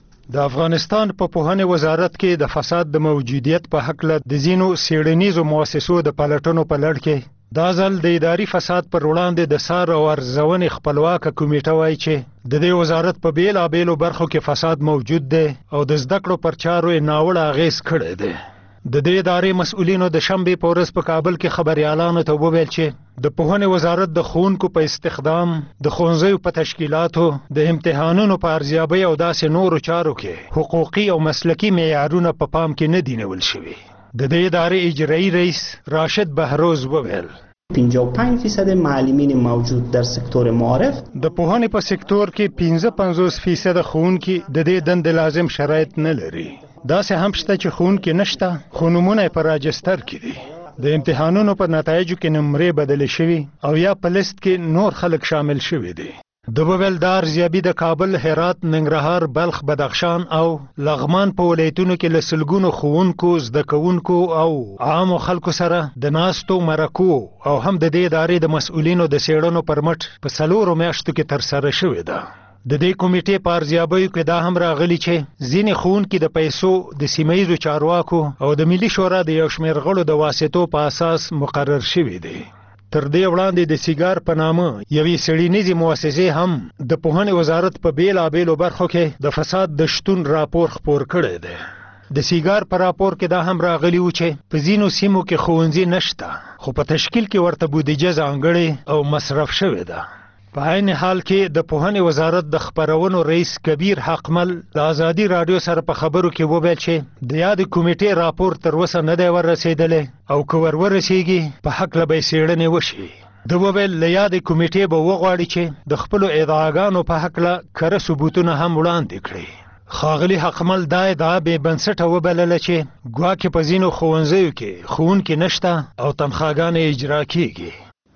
د افغانستان په پوهنې وزارت کې د فساد د موجودیت په حق له د ځینو څېړنیزو مؤسسو د پلټنو په لړ کې دا ځل د اداري فساد پر وړاندې د څار او ارزونې خپلواکه کمیټه وایي چې د دې وزارت په بیلابیلو برخو کې فساد موجود دی او د زده کړو پر چارو یې ناوړه اغېز کړی دی. د دې ادارې مسؤلینو د شنبې په ورځ په کابل کې خبريالانو ته وویل چې د پوهنې وزارت د ښوونکو په استخدام، د ښوونځیو په تشکیلاتو، د امتحانونو په ارزیابۍ او داسې نورو چارو کې حقوقي او مسلکي معیارونه په پام کې نه دي نیول شوي. د دې ادارې اجرایي رئیس راشد بهروز وویل پنجاه و پنج درصد معلمین موجود در سکتور معارف د پوهنې په سکتور کې پنځه پنځوس درصد ښوونکي د دې دندې لازم شرایط نه لري. داسې هم شته چې ښوونکي نشته خو نومونه یې په راجستر کې دي. د امتحانونو په نتایجو کې نمرې بدلې شوي او یا په لیست کې نور خلک شامل شوي دي. د وویل دا ارزیابي د کابل، هرات، ننګرهار، بلخ، بدخشان او لغمان په ولایتونو کې له سلګونو ښوونکو، زده کوونکو او عامو خلکو سره د ناستو مرکو او هم د دې ادارې د مسؤلینو د څېړنو پر مټ په څلورو میاشتو کې ترسره شوې ده. د دې کمیټې په ارزیابیو کې دا هم راغلي چې ځینې ښوونکي د پیسو، د سیمه ییزو چارواکو او د ملي شورا د یو شمېر غړو د واسطو په اساس مقرر شوي دي. تر دې وړاندې د سیګار په نامه یوې څېړنیزې مؤسسې هم د پوهنې وزارت په بیلابیلو برخو کې د فساد د شتون راپور خپور کړی دی. د سیګار په راپور کې دا هم راغلی و چې په ځینو سیمو کې ښوونځي نشته خو په تشکیل کې ورته بودیجه ځانګړې او مصرف شوې ده. په عین حال کې د پوهنې وزارت د خپرونو رئیس کبیر حقمل د ازادي راډیو سره په خبرو کې وویل چې د یاد کمیټې راپور تر اوسه نه دی ورسېدلی او که ور ورسېږي په هکله به یې څېړنې وشي. د وویل له یادې کمیټې به وغواړي چې د خپلو ادعاګانو په هکله کره ثبوتونه هم وړاندې کړي. ښاغلي حقمل دا ادعا بې بنسټه وبلله چې ګواکې په ځینو ښوونځیو کې ښوونکي نشته او تنخواګانې اجرا کېږي.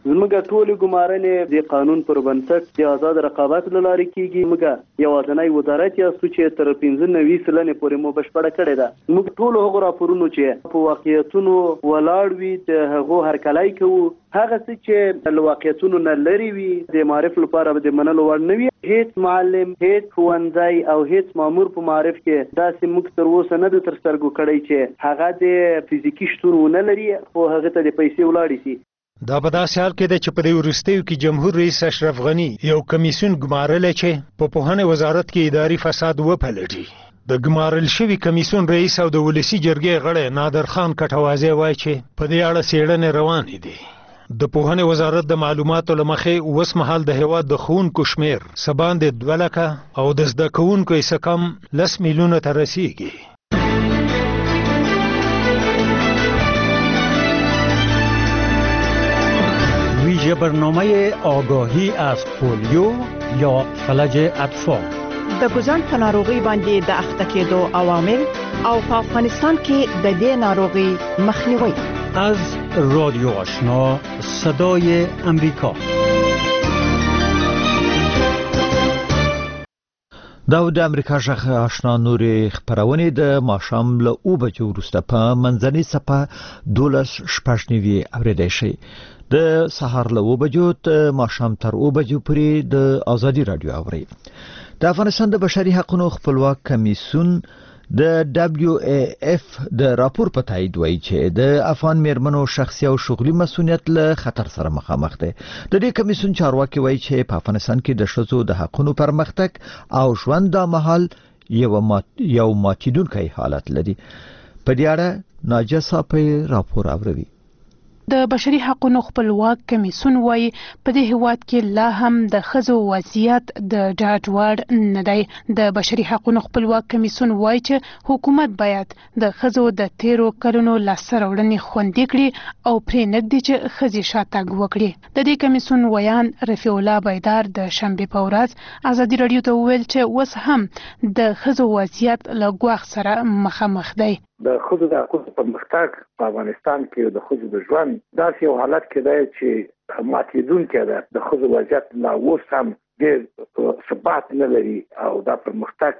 زموږ ټولې ګمارنې د قانون پر بنسټ د آزاد رقابت له لارې کیږي. موږ یوازینی وزارت یاستو چې تر پنځه نوي سلنې پورې مو بشپړه کړې ده. موږ ټول هغو راپورونو چې په واقعیتونو ولاړ وي د هغو هرکلی کوو. هغه څه چې له واقعیتونو نه لرې وي د معرف لپاره به د منلو وړ نه وي. هیڅ معلم، هیڅ ښوونځی او هیڅ مامور په معرف کې داسې موږ تر اوسه نه ده تر سترګو کړی چې هغه د فزیکي شتون ونه لري خو هغه ته د پیسې ولاړې شي. دا په داسې حال کې ده چې په دې وروستیو کې جمهور رئیس اشرف غني یو کمیسیون ګمارلی چې په پوهنې وزارت کې اداري فساد وپلټي. د ګمارل شوي کمیسیون رئیس او د ولسي جرګې غړی نادر خان کټوازی وایي چې په دې اړه څېړنې روانې دي. د پوهنې وزارت د معلوماتو له مخې اوس مهال د هیواد د ښوونکو شمیر څه باندې دوه لکه او د زده کوونکو یې څه کم لس میلیونه ته رسیږي. ویژه برنامه آگاهی از پولیو یا فلج اطفال د ګوزن په ناروغي باندې د اخته کېدو عوامل او په افغانستان کې د دې ناروغي مخنیوي. از رادیو آشنا صدای امریکا. دا د امریکا ژغ آشنا نورې خپرونې د ماښام له اوه بجو وروسته په منځنۍ څپه دولس شپږ نوي اورېدی شئ. د سهار له اوه بجو تر ماښام تر اوه بجو پورې د ازادي راډیو اورئ. د افغانستان د بشري حقوقو خپلواک کمیسیون د دبلیو ای اف د راپور په تایید وایي چې د افغان میرمنو شخصي او شغلي مسؤلیت له خطر سره مخامخ دی. د دې کمیسیون چارواکي وایي چې په افغانستان کې د ښځو د حقوقو پرمختګ او ژوند د مهال یو مات یو ماتیدونکی حالت لري. په دې اړه ناجیه صافی راپور اوري. د بشري حقوقو خپلواک کمیسیون وایي په دې هیواد کې لا هم د ښځو وضعیت د ډاډ وړ نه دی. د بشري حقوقو خپلواک کمیسیون وایي چې حکومت باید د ښځو د تیرو کلونو لاسته راوړنې خوندي کړي او پرې نږدې چې ښځې شاتګ وکړي. د دې کمیسیون ویان رفیع الله بیدار د شنبې په ورځ ازادي راډیو ته وویل چې اوس هم د ښځو وضعیت له ګواښ سره مخامخ دی. د ښځو د حقوقو پرمختګ په افغانستان کې د ښځو د ژوند داسې یو حالت کې دی چې ماتېدونکی ده. د ښځو وضعیت لا اوس هم ډېر ثبات نه لري او دا پرمختګ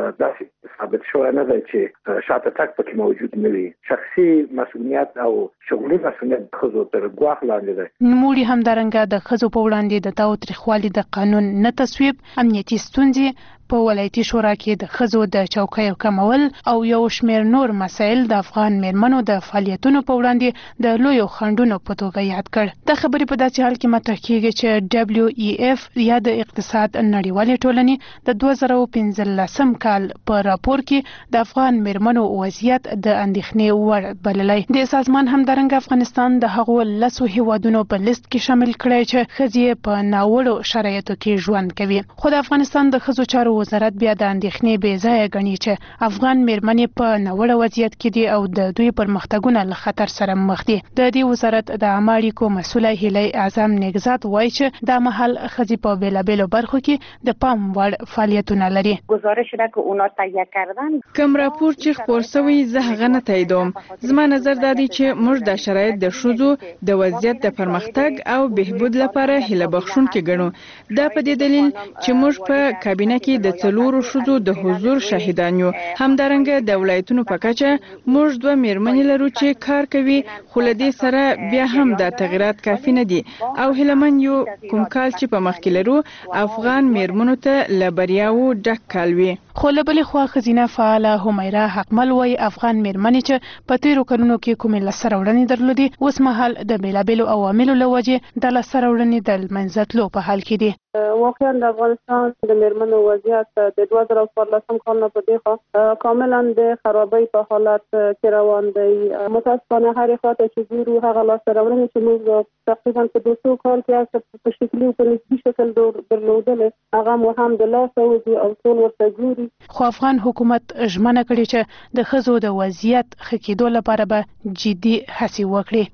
داسې ثابت شوی نه دی چې شاته تګ پکې موجود نه وي. شخصي مسؤلیت او شغلي مسؤلیت د ښځو تر ګواښ لاندې دی. نوموړي همدارنګه د ښځو په وړاندې د تاوتریخوالي د قانون نه تصویب، امنیتي ستونزې په ولایتي شورا کې د ښځو د چوکیو کمول او یو شمېر نور مسایل د افغان میرمنو د فعالیتونو په وړاندې د لویو خنډونو په توګه یاد کړ. د خبرې په داسې حال کې مطرح کیږي چې دبلیو ای اف یا د اقتصاد نړیوالې ټولنې د دوه زره پنځلسم کال په راپور کې د افغان میرمنو وضعیت د اندېښنې وړ بللی. د سازمان همدارنګه افغانستان د هغو لسو هیوادونو په لیست کې شامل کړی چې ښځې په ناوړو شرایطو کې ژوند کوي. خو د افغانستان د ښځو چارو وزارت بیا د اندېښنې بې ځایه ګڼي چې افغان میرمنې په ناوړه وضعیت کې دي او د دوی پرمختګونه له خطر سره مخ دي. د دې وزارت د عامه اړیکو مسؤله هیلۍ اعظم نګزات وایي چې دا مهال ښځې په بېلابېلو برخو کې د پام وړ فعالیتونه لري. گزارش را که اونا تهیه کردن کوم راپور چې خپور شوی زه هغه نه تاییدوم. زما نظر دا دی چې موږ د شرایط د ښځو د وضعیت د پرمختګ او بهبود لپاره هیله بخښونکي ګڼو. دا په دې دلیل چې موږ په کابینه کې د څلورو ښځو د حضور شاهدان یو. همدارنګه د ولایتونو په کچه موږ دوه میرمنې لرو چې کار کوي، خو له دې سره بیا هم دا تغیرات کافي نه دي او هیلمن یو کوم کال چې په مخ کې لرو افغان میرمنو ته له بریاوو ډک کال وي. خو له بلې خوا ښځینه فعاله همیره حقمل وایي افغان میرمنې چې په تیرو کلونو کې کومې لاسته راوړنې درلودې اوس مهال د بېلابېلو عواملو له وجې د لاسته راوړنې د لمنځه تلو په حال کې دي. واقعا د افغانستان د میرمنو وضعیت د دوه زره څوارلسم کال نه په دې کاملا د خرابۍ په حالت کې روان دی. متاسفانه هرې خواته چې ګورو هغه لاسته راوړنې چې موږ تقریبا په دوه سوه کال کې په شکلي او په نسبي شکل درلودلې هغه مو هم د لاسه وځي او ټول ورته ګوري. خو افغان حکومت ژمنه کړې چې د ښځو د وضعیت ښه کېدو لپاره به جدي هڅې وکړي.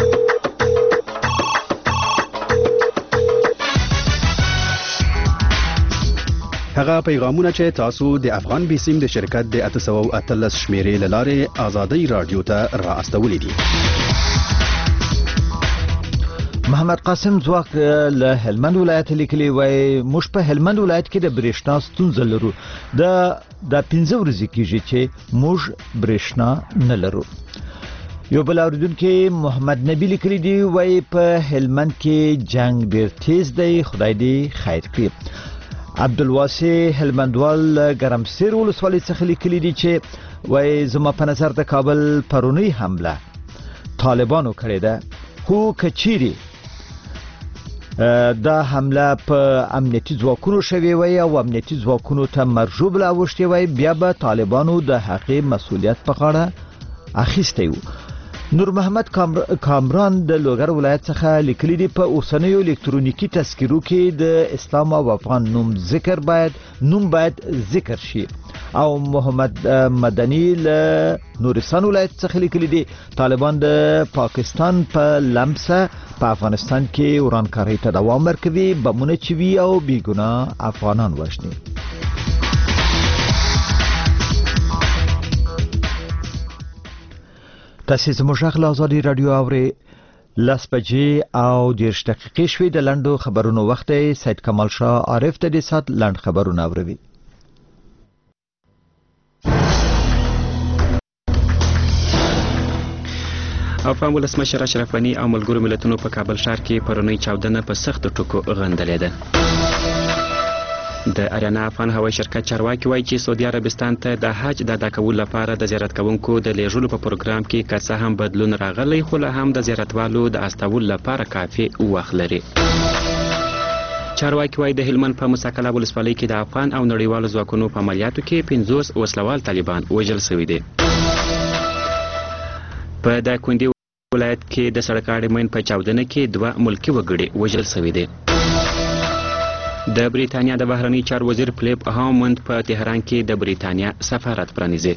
هغه پیغامونه چې تاسو د افغان بیسیم د شرکت د اته سوه او اتلس شمیرې له لارې ازادي رادیو ته را استولې دي. محمد قاسم ځواک له هلمند ولایت لیکلی وای موږ په هلمند ولایت کې د برېښنا ستونزه لرو د د پنځه ورځې کېږي چې موږ برېښنا نه لرو. یو بل اوریدونکو محمد نبی لیکلی دی وای په هلمند کې جنگ ډیر تیز دی خدای دې خیر کړي. عبدالواسع هلمندوال ګرمسیر ولسوالۍ څخه لیکلی دی چې وای زما په نظر د کابل پرونی حمله طالبانو کړې ده خو کچيري دا حمله په امنیتي ځواکونو شوی وای او امنیتي ځواکونو ته مرجوب لا وشتي وای بیا به طالبانو د حقیقي مسولیت په غاړه اخیستی وو. نور محمد کامران د لوګر ولایت څخه لیکلی دی په اوسنیو الکترونیکی تذکیرو کې د اسلام او افغان نوم ذکر باید نوم باید ذکر شي. او محمد مدنی له نورستان ولایت څخه لیکلی دی طالبان د پاکستان په لمسه په افغانستان کې ورانکارۍ ته دوام ورکوي بمونه چوي او بیګناه افغانان وژني. تاسو زموږ غږ له آزادي رادیو اورئ. لس بجې او دېرش دقیقې شوې د لنډو خبرونو وخت دی. سید کمال شاه عارف د دې ساعت لنډ خبرونه اوروي. افغان ولسمشر اشرف غني او ملګرو ملتونو په کابل ښار کې پرونی چاودنه په سخت ټکو غندلې ده. د اریانا افغان هوایي شرکت چارواکي وایي چې سعودي عربستان ته د حج د ادا کولو لپاره د زیارت کوونکو د لیږلو په پروګرام کې که څه هم بدلون راغلی خو لا هم د زیارتوالو د استولو لپاره کافي وخت لري. چارواکي وایي د هلمند په مساکله ولسوالۍ کې د افغان او نړیوالو ځواکونو په عملیاتو کې پنځوس وسلوال طالبان وژل شوي دي. په دایکنډي ولایت کې د سړک اډمین په چاودنه کې دوه ملکی وګړي وژل شوي دي. د بریتانیا د بهرنی چار وزیر فلیپ هاموند په تهران کې د بریتانیا سفارت پرانیزي.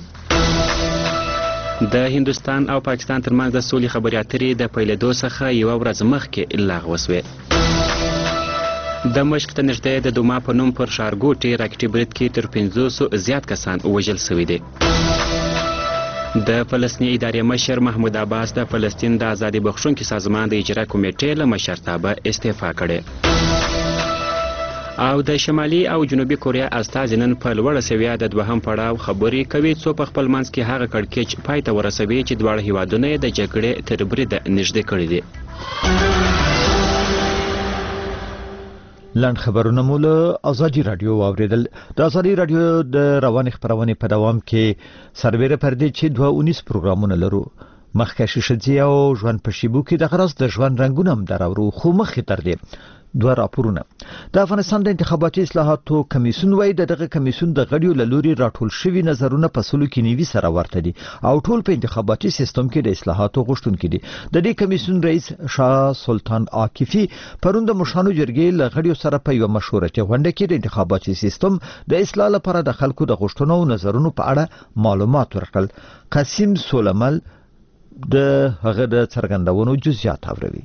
د هندوستان او پاکستان ترمنځ د سولې خبرې اترې د پیلېدو څخه یوه ورځ مخکې لغوه شوې. د مشق ته نږدې د دوما په نوم پر ښارګوټي راکټي برید کې تر پنځوسو زیات کسان وژل شوي دي. د فلسطیني ادارې مشر محمود عباس د فلسطین د ازادي بخښونکي سازمان د اجرا کمیټې له مشرتابه استعفا کړې. او د شمالي او جنوبي کوریا استازي نن په لوړه سویه د دوهم پړاو خبرې کوي څو په خپل منځ کې هغه کړکېچ پای ته ورسوي چې دواړه هیوادونه یې د جګړې تر بریده نږدې کړي دي. لنډ خبرونه مو له آزادي رادیو واوریدل. د آزادي رادیو د روانې خبرونې په دوام کې سربېره پردې چې دوه اونیس پروګرامونه لرو. مخکښې ښځې او ژوند په شیبو کې د غرض د ژوند رنګونه هم دراورو خو مخکې تر دې دوه راپورونه. د افغانستان د انتخاباتي اصلاحاتو کمیسیون وایي د دغه کمیسیون د غړیو له لوري راټول شوي نظرونه په سلو کې نیوي سره ورته دي او ټول په انتخاباتي سیستم کې د اصلاحاتو غوښتونکي دي. د دې کمیسیون رئیس شاه سلطان عاکفي پرون د مشرانو جرګې له غړیو سره په یوه مشورتي غونډه کې د انتخاباتي سیستم د اصلاح لپاره د خلکو د غوښتنو او نظرونو په اړه معلومات ورکړل. قاسم سولمل د هغه د څرګندونو جزئیات اوروي.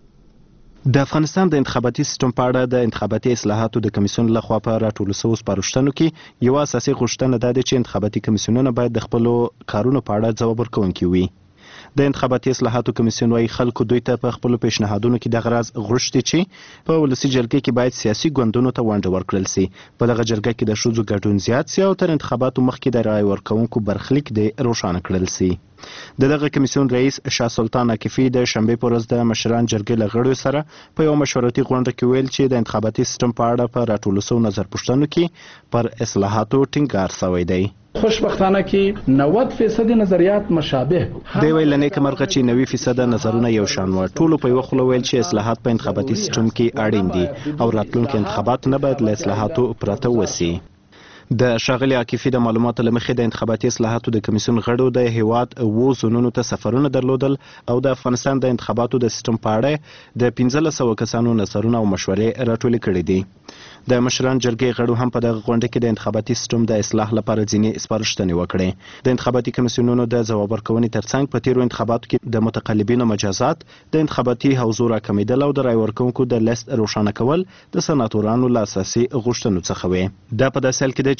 د افغانستان د انتخاباتي سیستم په اړه د انتخاباتي اصلاحاتو د کمیسیون لخوا په راټولو شوو سپارښتنو کې یو اساسي غوښتنه ده چې انتخاباتي کمیسیونونه باید د خپلو کارونو په اړه ځواب ورکوونکي وي. د انتخاباتي اصلاحاتو کمیسیون وايي خلکو دوی ته په خپلو پیشنهادونو کې دغه راز غوښتي چې په ولسي جرګې کې باید سیاسي ګوندونو ته ونډه ورکړل سي. په دغه جرګه کې د ښځو ګډون زیات سي او تر انتخاباتو مخکې د رایې ورکوونکو برخلیک د روښانه کړل سي. د دغه کمیسیون رئیس شاه سلطان عاکفي د شنبې په ورځ د مشران جرګې له غړیو سره په یو مشورتي غونډه کې ویل چې د انتخاباتي سیستم په اړه په راټولو شوو نظرپوښتنو کې پر اصلاحاتو ټینګار شوی دی. خوشبختانه کې نود فیصد نظریات مشابه دی ویل نه کمرغه چې نوي فیصد نظرونه یو شان و. ټولو په یو خلو ویل چې اصلاحات په انتخاباتي سیستم کې اړین دي او راتلونکي انتخابات نه باید له اصلاحاتو پرته وسی. د ښاغلي عاکفي د معلوماتو له مخې د انتخاباتي اصلاحاتو د کمیسیون غړو د هیواد اوو زونونو ته سفرونه درلودل او د افغانستان د انتخاباتو د سیستم په اړه د پنځلس سوه کسانو نظرونه او مشورې راټولې کړې دي. د مشران جرګې غړو هم په دغه غونډه کې د انتخاباتي سیستم د اصلاح لپاره ځینې سپارښتنې وکړې. د انتخاباتي کمیسیونونو د ځواب ورکونې ترڅنګ په تیرو انتخاباتو کې د متقلبینو مجازات، د انتخاباتي حوزو راکمیدل او د رای ورکوونکو د لیست روښانه کول د سناتورانو له اساسي غوښتنو څخه وې. دا په داسې حال کې ده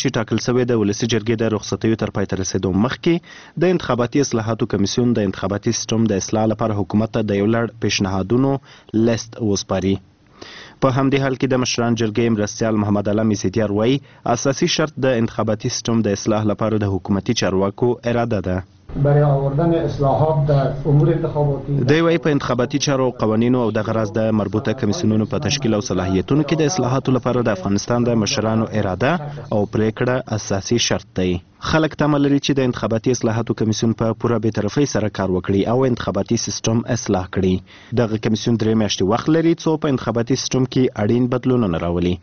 چې ټاکل شوی د ولسي جرګې د رخصتیو تر پای ته رسیدو مخکې د انتخاباتي اصلاحاتو کمیسیون د انتخاباتي سیستم د اصلاح لپاره حکومت ته د یو لړ پیشنهادونو لیست وسپاري. په همدې حال کې د مشران جرګې مرستیال محمد علي میزیدیار وایي اساسي شرط د انتخاباتي سیستم د اصلاح لپاره د حکومتي چارواکو اراده ده. برای آوردن اصلاحات در امور انتخاباتی دی وايي په انتخاباتي چارو او قوانینو او د غرض د مربوطه کمیسیونونو په تشکیل او صلاحیتونو کې د اصلاحاتو لپاره د افغانستان د مشرانو اراده او پریکړه اساسي شرط دی. خلک تمه لري چې د انتخاباتي اصلاحاتو کمیسیون په پوره بېطرفۍ سره کار وکړي او انتخاباتي سیستم اصلاح کړي. دغه کمیسیون درې میاشتې وخت لري څو په انتخاباتي سیستم کې اړین بدلونونه راولي.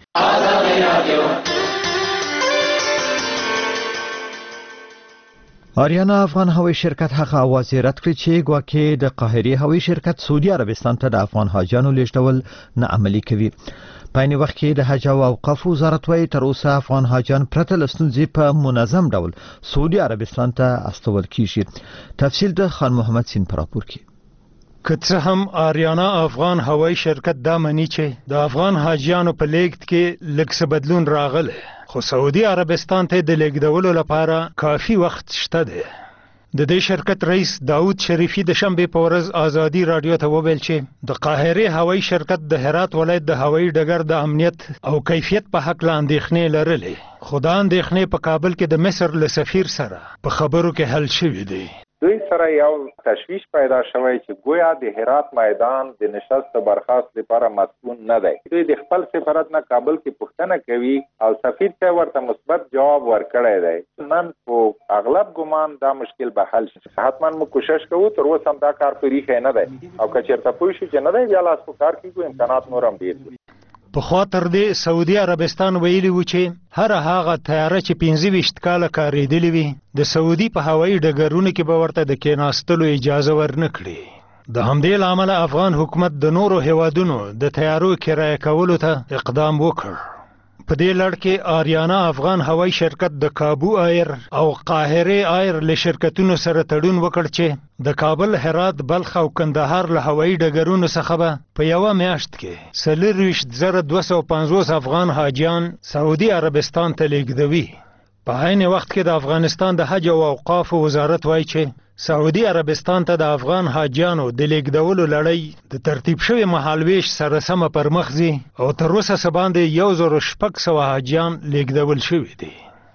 آریانا افغان هوایی شرکت هغه اواز رد کړ چې ګواکې د قاهرې هوایی شرکت سعودي عربستان ته د افغان حاجیانو لیږدول نه عملي کوي. په عین وخت کې د حج او اوقاف وزارت وايي تر اوسه افغان حاجیان پرته له ستونزې په منظم ډول سعودي عربستان ته استول کیږي. تفصیل د خان محمد سین پر راپور کې. که څه هم آریانا افغان هوایی شرکت دا مني چې د افغان حاجیانو په لیږد کې لږ څه بدلون راغلی، خو سعودي عربستان ته د لیږدولو لپاره کافي وخت شته دی. د دې شرکت رئیس داود شریفي د شنبې په ورځ آزادي رادیو ته وویل چې د قاهرې هوایی شرکت د هرات ولایت د هوایی ډګر د امنیت او کیفیت په حق له اندېښنې لرلې، خو دا اندېښنې په کابل کې د مصر له سفیر سره په خبرو کې حل شوي دي. دوی سره یو تشویش پیدا شوی چې گویا د هرات میدان د نشست برخاست لپاره مسئول نه دی. دوی د خپل سفارت نه کابل کې پوښتنه کوي او سفیر ته ورته مثبت جواب ورکړی دی. نن په اغلب ګمان دا مشکل به حل شي. حتما موږ کوشش کوو، تر اوسه هم دا کار په ریښه نه دی او که چېرته پوه شو چې نه دی بیا لاس په کار کېږو، امکانات نور هم ډېر دي. په خوا تر دې سعودي عربستان ویلي و چې هر هغه طیاره چې پنځه ویشت کاله کارېدلې وي د سعودي په هوایي ډګرونو کې به ورته د کېناستلو اجازه ورنه کړي. د همدې له امله افغان حکومت د نورو هیوادونو د طیارو کرایه کولو ته اقدام وکړ. په دې لړ کې آریانا افغان هوایی شرکت د کابو ایر او قاهرې ایر له شرکتونو سره تړون وکړ چې د کابل، هرات، بلخ او کندهار له هوایی ډګرونو څخه به په یوه میاشت کې څلرویشت زره دوه سوه پنځوس افغان حاجیان سعودي عربستان ته لیږدوي. په عین وخت کې د افغانستان د حج او اوقافو وزارت وایي چې سعودي عربستان ته د افغان حاجیانو د لیږدولو لړۍ د ترتیب شوي مهالویش سره سمه پر مخ ځي او تر اوسه څه باندې یو زر شپږ سوه حاجیان لیږدول شوي دي.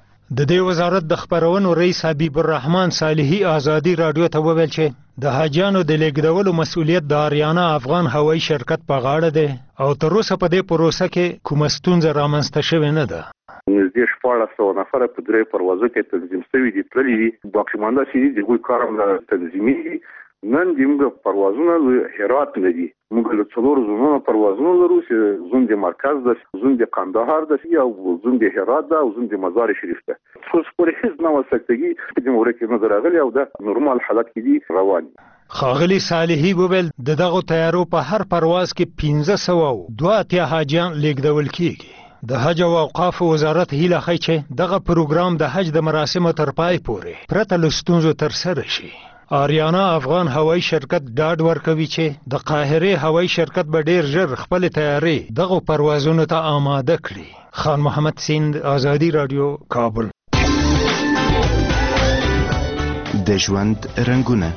د دې وزارت د خپرونو رئیس حبیب الرحمن صالحي آزادي رادیو ته وویل چې د حاجیانو د لیږدولو مسؤلیت د آریانا افغان هوایی شرکت په غاړه دی او تر اوسه په دې پروسه کې کومه ستونزه رامنځته شوې نه ده. نږدې شپاړس سوه نفره په درې پروازو کې تنظیم شوي دي، تللي دي. باقي مانده چې د هغوی کار هم تنظیمېږي. نن زموږ پروازونه له هرات نه دي. موږ له څلورو زونونو پروازونه لرو چې زون د مرکز ده، زون د قندهار ده او زون د هرات ده او زون د مزار شریف ده. څو پورې هیڅ نه وسکتګي په دې مورې کې نه راغلي او د نورمال حالت کې دي روان. ښاغلي صالحي وویل د دغو طیارو په هر پرواز کې پنځه سوه دوه اتیا حاجیان لیږدول کیږي. د حج او اوقافو وزارت هیله ښیي چې دغه پروګرام د حج د مراسمو تر پای پورې پرته له ستونزو ترسره شي. آریانا افغان هوایی شرکت ډاډ ورکوي چې د قاهرې هوایی شرکت به ډیر ژر خپل طیارې دغه پروازونو ته آماده کړي. خان محمد سیند، آزادي رادیو، کابل. د ژوند رنګونه.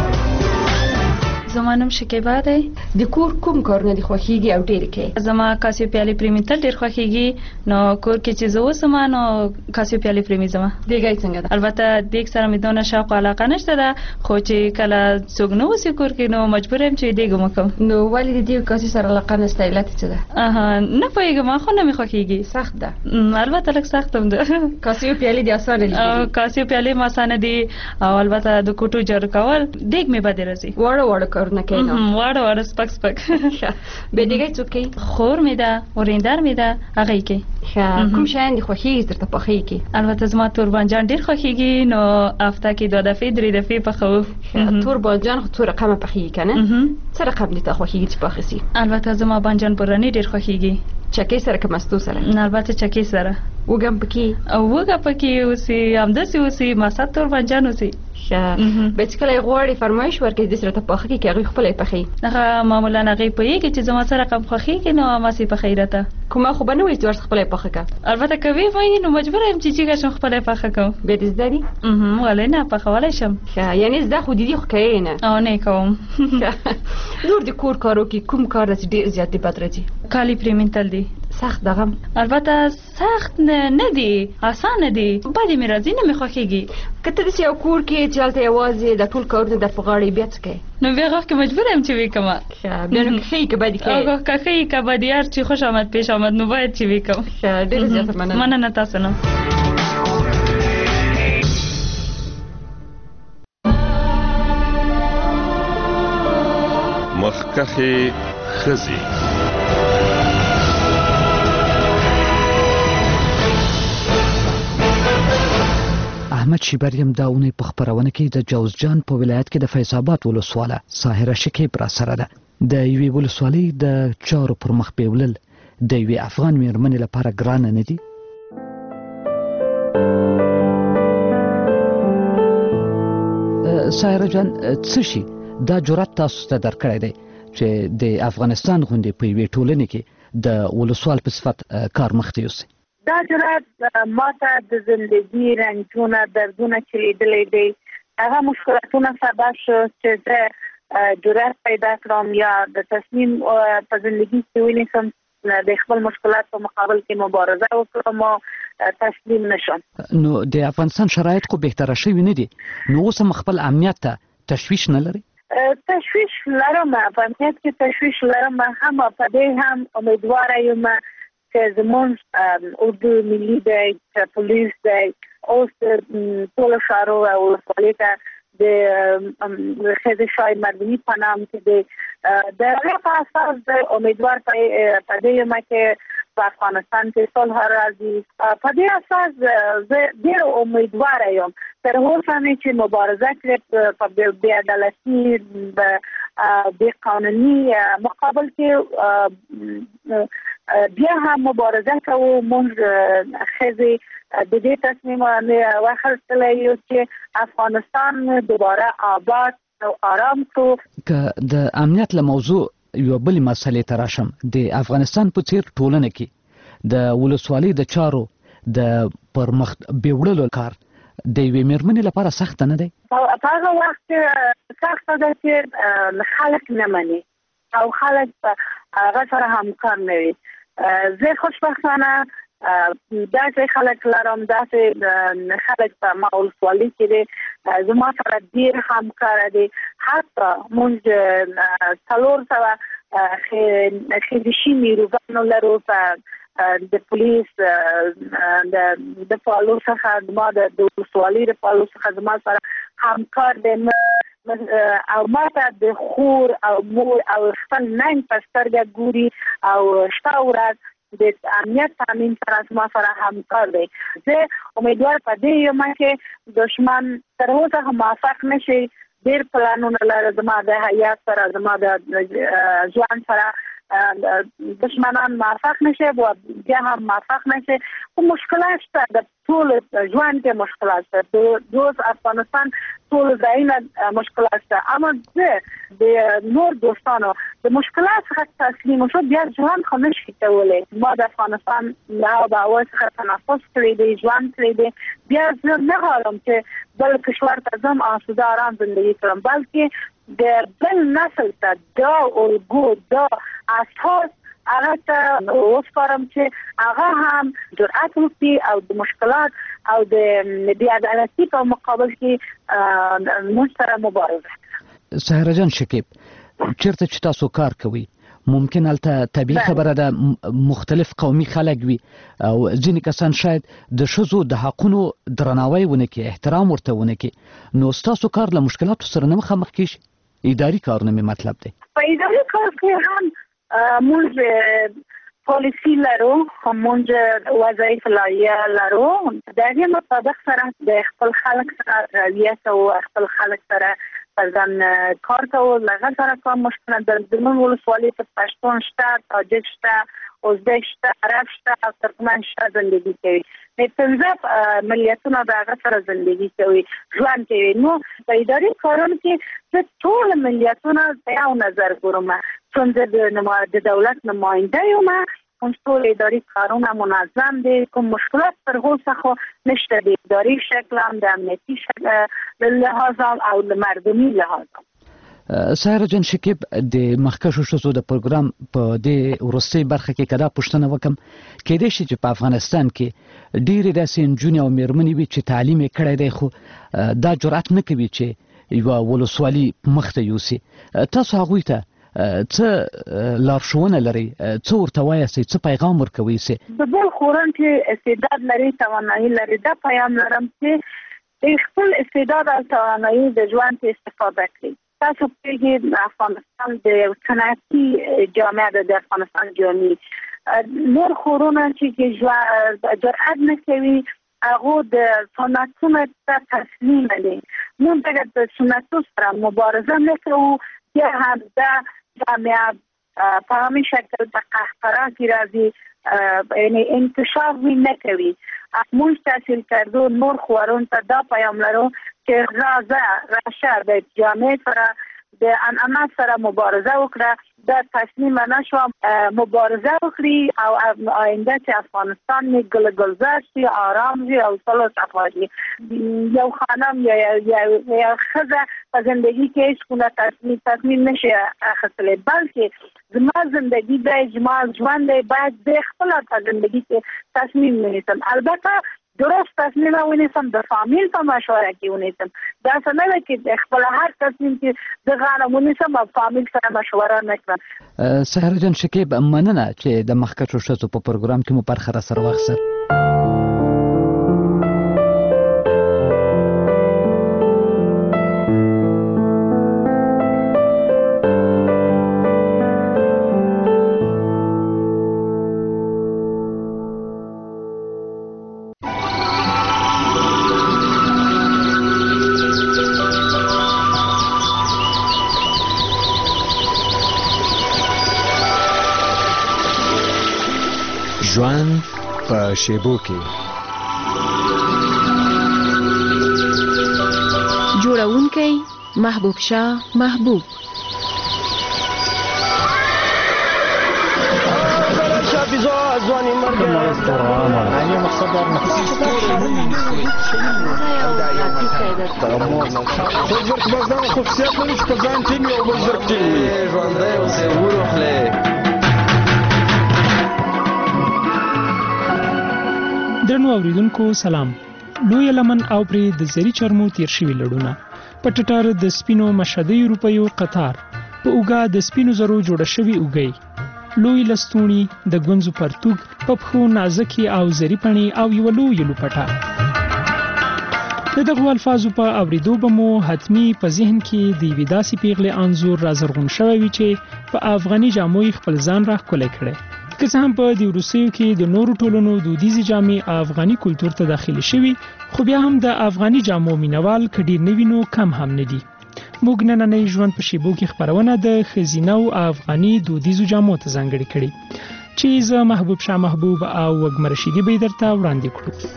زما نوم شکیبا دی. د کور کوم کارونه دي خوښیږي او ډېر کې؟ زما کاسیو پیالې پریمي تل ډېر خوښیږي. نو کور کې چې زه اوسم نو کاسیو پیالې پریمي زما. دیګای څنګه ده؟ البته دیګ سره مې دونه شوق او علاقه نشته ده، خو چې کله څوک نه اوسي کور کې نو مجبور یم چې دیګ وکړم. نو ولې د دیګ کاسې سره علاقه نشته؟ علت څه ده؟ اها نه پوهېږم، خو نه مې خوښیږي. سخت ده؟ البته لږ سخت هم ده. کاسیو پیالې دي اسانه دي؟ کاسیو پیالې هم اسانه دي او البته د کوټو جارو کول دیګ مې بد راځي. واړه واړه کارونه کوي نو؟ واړه واړه سپک سپک. به دیګای څوک کوي؟ خور مې ده، ورېندار مې ده، هغه یې کوي. کوم شیان دي خوښیږي درته پخېږي؟ البته زما تور بانجان ډېر خوښیږي، نو هفته کې دوه دفعې درې دفعې پخوو. تور بانجان خو څو رقمه پخېږي که نه؟ څه رقم دي ته خوښیږي چې پاخه سي؟ البته زما بانجان پراني ډېر خوښیږي. چکې سره که مستو سره؟ البته چکې سره. وګم پکې او وګه پکې اوسي همداسې اوسي ماسات تور بنجان اوسي به چې کله غواړي فرمایش ورکړي د سره ته پخې کې هغه خپلې پخې هغه معمولا هغه پوهېږي چې زما سره کم خوښېږي نو هماسې پخې راته کومه خو به نه وایي چې ورته خپلې پخه که البته کوي وایي نو مجبوره یم چې چېږه شم خپلې پخه کوم بیا دې زده دي ولې نه پخولی شم یعنې زده خو دې دي خو کوې نه او نه کوم نور د کور کارو کې کوم کار ده چې ډېر زیات دې بد راځي کالي پرېمینځل دي سخت دغه البته سخت نه دي اسانه دي بدې مې راځي نه مې خوښېږي که ته داسې یو کور کې چې هلته یوازې د ټول کارونه در په غاړې بیا څه کوې نو بیا هغه کې مجبوره یم چې ویې کومه بیا نو که ښه یي که بدې کوې که ښه یي که بدې هر چې خوش آمد پیش آمد نو باید چې ویې کوم ډېره زیاته مننه مننه تاسو نه مخکښې ښځې احمد شیبریم دا اونۍ په خپرونه کې د جوزجان په ولایت کې د فیض آباد ولسواله ساحره شکیب را سره ده د یوې ولسوالۍ د چارو پر مخ بیولل د یوې افغان میرمنې لپاره ګرانه نه دي ساحره جان څه شي دا جرأت تاسو ته درکړی دی چې د افغانستان غوندې په یوې ټولنې کې د ولسوال په صفت کار مخته یوسئ دا جرأت ما ته د زندگی رنجونه دردونه چې لیدلی دی هغه مشکلاتونه سبب شو چې زه جرأت پیدا کړم یا د تصمیم په زندگی کې ونیسم د خپل مشکلات په مقابل کې مبارزه وکړم او تسلیم نشم نو د افغانستان شرایط خو بهتره شوي نه دي نو اوس هم خپل امنیت ته تشویش نه لري تشویش لرم په امنیت کې تشویش لرم هم په دې هم امیدواره یم که زمونږ اردو ملي دی که پولیس دی اوس ټولو ښارو او ولسوالۍ ته د ښځې شای مردمي په نام کې دی د هغې په اساس زه امیدوار په دې یم چې په افغانستان کې صلح راځي په دې اساس زه ډېره امیدواره یم تر اوسه مې چې مبارزه کړې په بې عدالتي بې قانوني مقابل کې بیا هم مبارزه کوو موږ ښځې د دې تصمیم واخیستلی یو چې افغانستان دوباره آباد او آرام کړو که د امنیت له موضوع یو بلې مسلې ته راشم د افغانستان په څیر ټولنه کې د ولسوالۍ د چارو د پرمخ بیوړلو کار د یوې میرمنې لپاره سخته نه دی په هغه وخت کې سخته ده چې خلک نه مني او خلک هغه سره همکار نه وي زه خوشبختانه داسې خلک لرم داسې خلک په ما ولسوالۍ کې دي زما سره ډېر همکاره دي حتی موږ څلور سوه ښځې نیروګانو لرو د پولیس د فعالو څخه زما د ولسوالۍ د فعالو څخه زما سره همکار دی او ما ته د خور او مور او خپل ننګ په سترګه ګوري او شپه ورځ د امنیت تامین سره زما سره همکار دی زه امیدوار په دې یم چې دشمن تر اوسه موافق نشي ډېر پلانونه لري زما د حیات سره زما د ځوان سره دشمنان موافق نشي بیا هم موافق نشي خو مشکلات شته د ټول ژوند کې مشکلات شته دوس افغانستان ټول ځایونه مشکلات شته اما زه د نور دوستانو د مشکلات څخه تسلیم شو بیا ژوند خو نشي کولی ما د افغانستان له آب و هوا څخه تنفس کړی دی ژوند کړی دی بیا زه نه غواړم چې بل کشور ته ځم آسوده آرام زندگی کړم بلکې د بل نسل ته دا الګو دا اساس هغه ته وسپارم چې هغه هم جرأت وکړي او د مشکلات او د بې عدالتي په مقابل کې موږ سره مبارزه ساحره جان شکیب چیرته چې تاسو کار کوئ ممکن هلته طبیعي خبره ده مختلف قومي خلک وي او ځینې کسان شاید د ښځو د حقونو درناوی ونه کړي احترام ورته ونه کړي نو ستاسو کار له مشکلاتو سره نه مخامخ کیږي اداري کارونه مې مطلب دی په اداري کار کې هم موږ پالیسي لرو موږ وظایف لایحه لرو د هغې مطابق سره د خپل خلک سره رویه کوو خپل خلک سره ځان کار کول لږه سره کوم مشکل د دمن ولسوالۍ په پښتون شته تاجک شته ازبک شته عرب شته ترکمن شته زندگی کوي د پنځه ملیتونو د هغه سره زندگی کوي ژوند کوي نو د اداري کارونو کې ټول ملیتونو په یو نظر ګورم څنګه د دولت نماینده یم اون ټول اداري کارونه منظم دي کوم مشکلات تر اوسه خو نشته د اداري شکل هم د امنیتي شکل لحاظ او د مردمي لحاظ. ساره جان شکیب د مخکښو ښځو د پروګرام په دې وروستۍ برخه کې کدا پوښتنه وکم کېدای شي چې په افغانستان کې ډېرې داسې نجونې او میرمنې وي چې تعلیم یې کړی دی خو دا جرأت نه کوي چې یوه ولسوالي مخته یوسي. تاسو هغوی ته څه لارښوونه لري څه ورته وایاستئ څه پیغام ورکوئ سي د بل خورن چې استعداد لري توانایي لري دا پیغام لرم چې د خپل استعداد او توانایي د ژوند ته استفاده کړي. تاسو پیږي افغانستان د صنعتي جامعه د افغانستان جامعه نور خورونه چې جرأت نه کوي هغه د صنعتونو ته تسلیم دي موږ باید د صنعتو سره مبارزه وکړو یا هم د جامعه په همین شکل په قهقرا کې راځي یعنی انکشاف نه کوي. موږ تحصیل کردو نور خورون ته دا پیام لرو چې راځه راشه د جامعه سره د انعام سره مبارزه وکړه د تصمیم نشو مبارزه وکړي او آینده چې افغانستان می ګل ګلزار شي آرام شي او صلح صفایی یو خانم یا یا خزه په زندگی کې هیڅ کومه تصمیم تصمیم نشي اخیستلی بلکې زما زندگی د اجماع ژوند باید د خپل زندگی کې تصمیم ونیسم. البته درست تصمیم ونیسم د فامیل په مشوره کې ونیسم دا څه نه کې خپل هر تصمیم چې د غاړه ونیسم او فامیل سره مشوره نه کړم. سهر جان شکیب مننه چې د مخکښو ښځو په پروګرام کې مو برخه را سره واخیسته. ژوند په شیبو کې جوړونکی محبوب شاه محبوب درنو اوریدونکو سلام. لوی لمن او پرې د زری چرمو تیر شوي لړونه په ټټر د سپینو مشهدي روپیو قطار په اوګه د سپینو زرو جوړه شوي اوګي لوی لستونی د ګونځو پرتوګ په پخو نازکي او زری پڼي او یو لوی لوپټه د دغه الفاظو په اوریدو به مو حتمی په ذهن کې د یوې داسې پیغلې انځور رازرغون شوی وي چې په افغاني جامو خپل ځان راښکلی کړی. که څه هم په دې وروستیو کې د نورو ټولنو دودیزې جامې افغاني کلتور ته داخلي شوي خو بیا هم د افغاني جامو مینوال که ډېر نه وي نو کم هم نه دي. موږ نننی ژوند په شیبو کې خپرونه د ښځینه او افغاني دودیزو جامو ته ځانګړې کړې چې زه محبوب شاه محبوب او وږمه رشیدي به یې درته وړاندې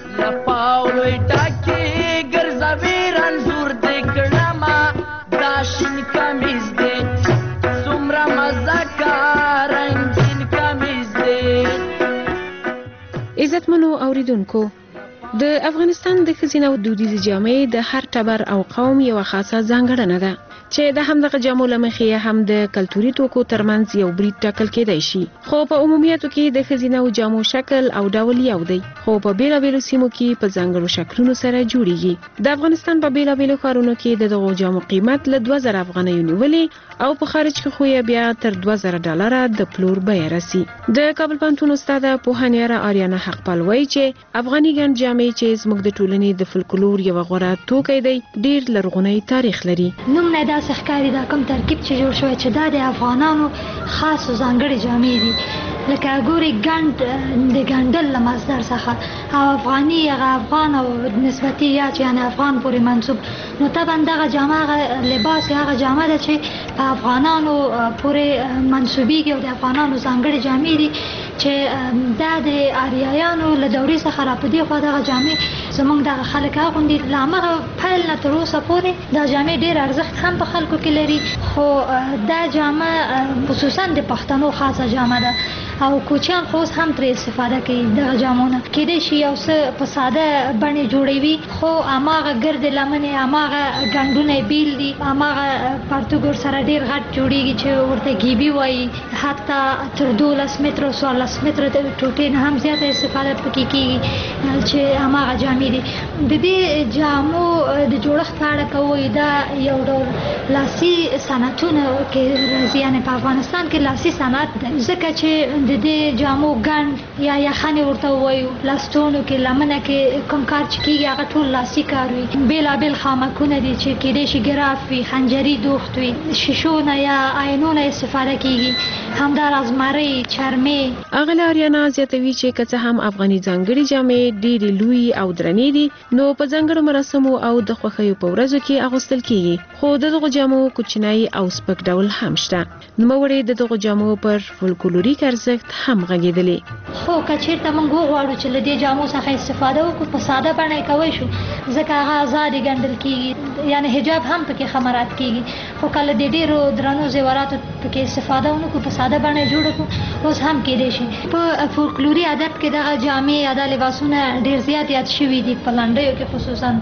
کړو. عزتمنو اوریدونکو د افغانستان د ښځینه او دودیزې جامې د هر ټبر او قوم یوه خاصه ځانګړنه ده چې د همدغه جامو له مخې هم د کلتوري توکو ترمنځ یو برید ټاکل کېدای شي خو په عمومیاتو کې د ښځینه او جامو شکل او ډول یو دی خو په بیلابیلو سیمو کې په ځانګړو شکلونو سره جوړیږي. د افغانستان په بیلابیلو ښارونو کې د دغو جامو قیمت له دوه زره افغانیو نیولې او په خارج کې خو یې بیا تر دوه زره ډالره د پلور بیه رسي. د کابل پوهنتون استاده پوهنیاره آریانا حقپال وایي چې افغاني ګڼ جامې چې زموږ د ټولنې د فلکلور یوه غوره توکی دی ډېر لرغونی تاریخ لري. نوم نه داسې ښکاري دا کوم ترکیب چې جوړ شوی چې دا د افغانانو خاص او ځانګړې جامې دي لکه ګوري ګند د ګندل لمصدر څخه او افغاني هغه افغان او نسبتي یا چې یعنی افغان پورې منسوب نو طبعا دغه جامه لباس هغه جامه ده چې په افغانانو پورې منسوبيږي او د افغانانو ځانګړي جامې دي چې دا د آریایانو له دورې څخه را پدې خو دغه جامې زمونږ دغه خلک غوندي لامغه پیل نه تر اوسه پورې دا جامې ډېر ارزښت هم په خلکو کې لري خو دا جامه خصوصا د پښتنو خاصه جامه ده او کوچیان خو هم تر استفاده کوي دغه جامونه کېدای شي یو څه په ساده باندې جوړوي خو اماغه ګرد لمنه اماغه ګندونه بیل دي اماغه پرتګور سره ډیر غټ جوړیږي چې ورته گیبي وایي حتی تر دولس متر او څوارلس متر د ټوټې نه هم زیاته استفاده پکې کیږي چې اماغه جامې دي د دې جامو د جوړښت په اړه کوي دا یو ډول لاسي صنعتونه کې راځي یعنی په افغانستان کې لاسي صنعت ځکه چې د دې جامو ګند یا یخنې ورته وایو لاستونو کې لمنه کې کوم کار چې کېږي هغه ټول لاسي کار وي بېلابېل خامکونه دي چې کېدای شي ګراف وي خنجري دوخت وي شیشو نه یا آینونه استفاده کېږي همداراز زمري چرمې اغله اریانا زیاتوي چې که څه هم افغاني ځانګړي جامې ډېرې لوی او درنې دي نو په ځانګړو مراسمو او د خوښیو په ورځو کې اغوستل کېږي خو د دغو جامو کوچنی او سپک ډول هم شته نوموړی د دغو جامو پر فولکلوریک ارزښت هم غږېدلې خو کچېرته موږ وغواړو چې له دې جامو څخه استفاده وکړو په ساده بڼه کوي شو ځکه هغه آزاد ګڼل کېږي یعنی حجاب هم پکې خمرات کېږي خو کله د ډېرو درنو زیوراتو پکې استفاده ونکړو په ساده بڼه جوړ کړو اوس هم کېدای شي په فولکلوري ادب کې دغه جامې یا د لباسونه ډېر زیات یاد شوي دي په لنډیو کې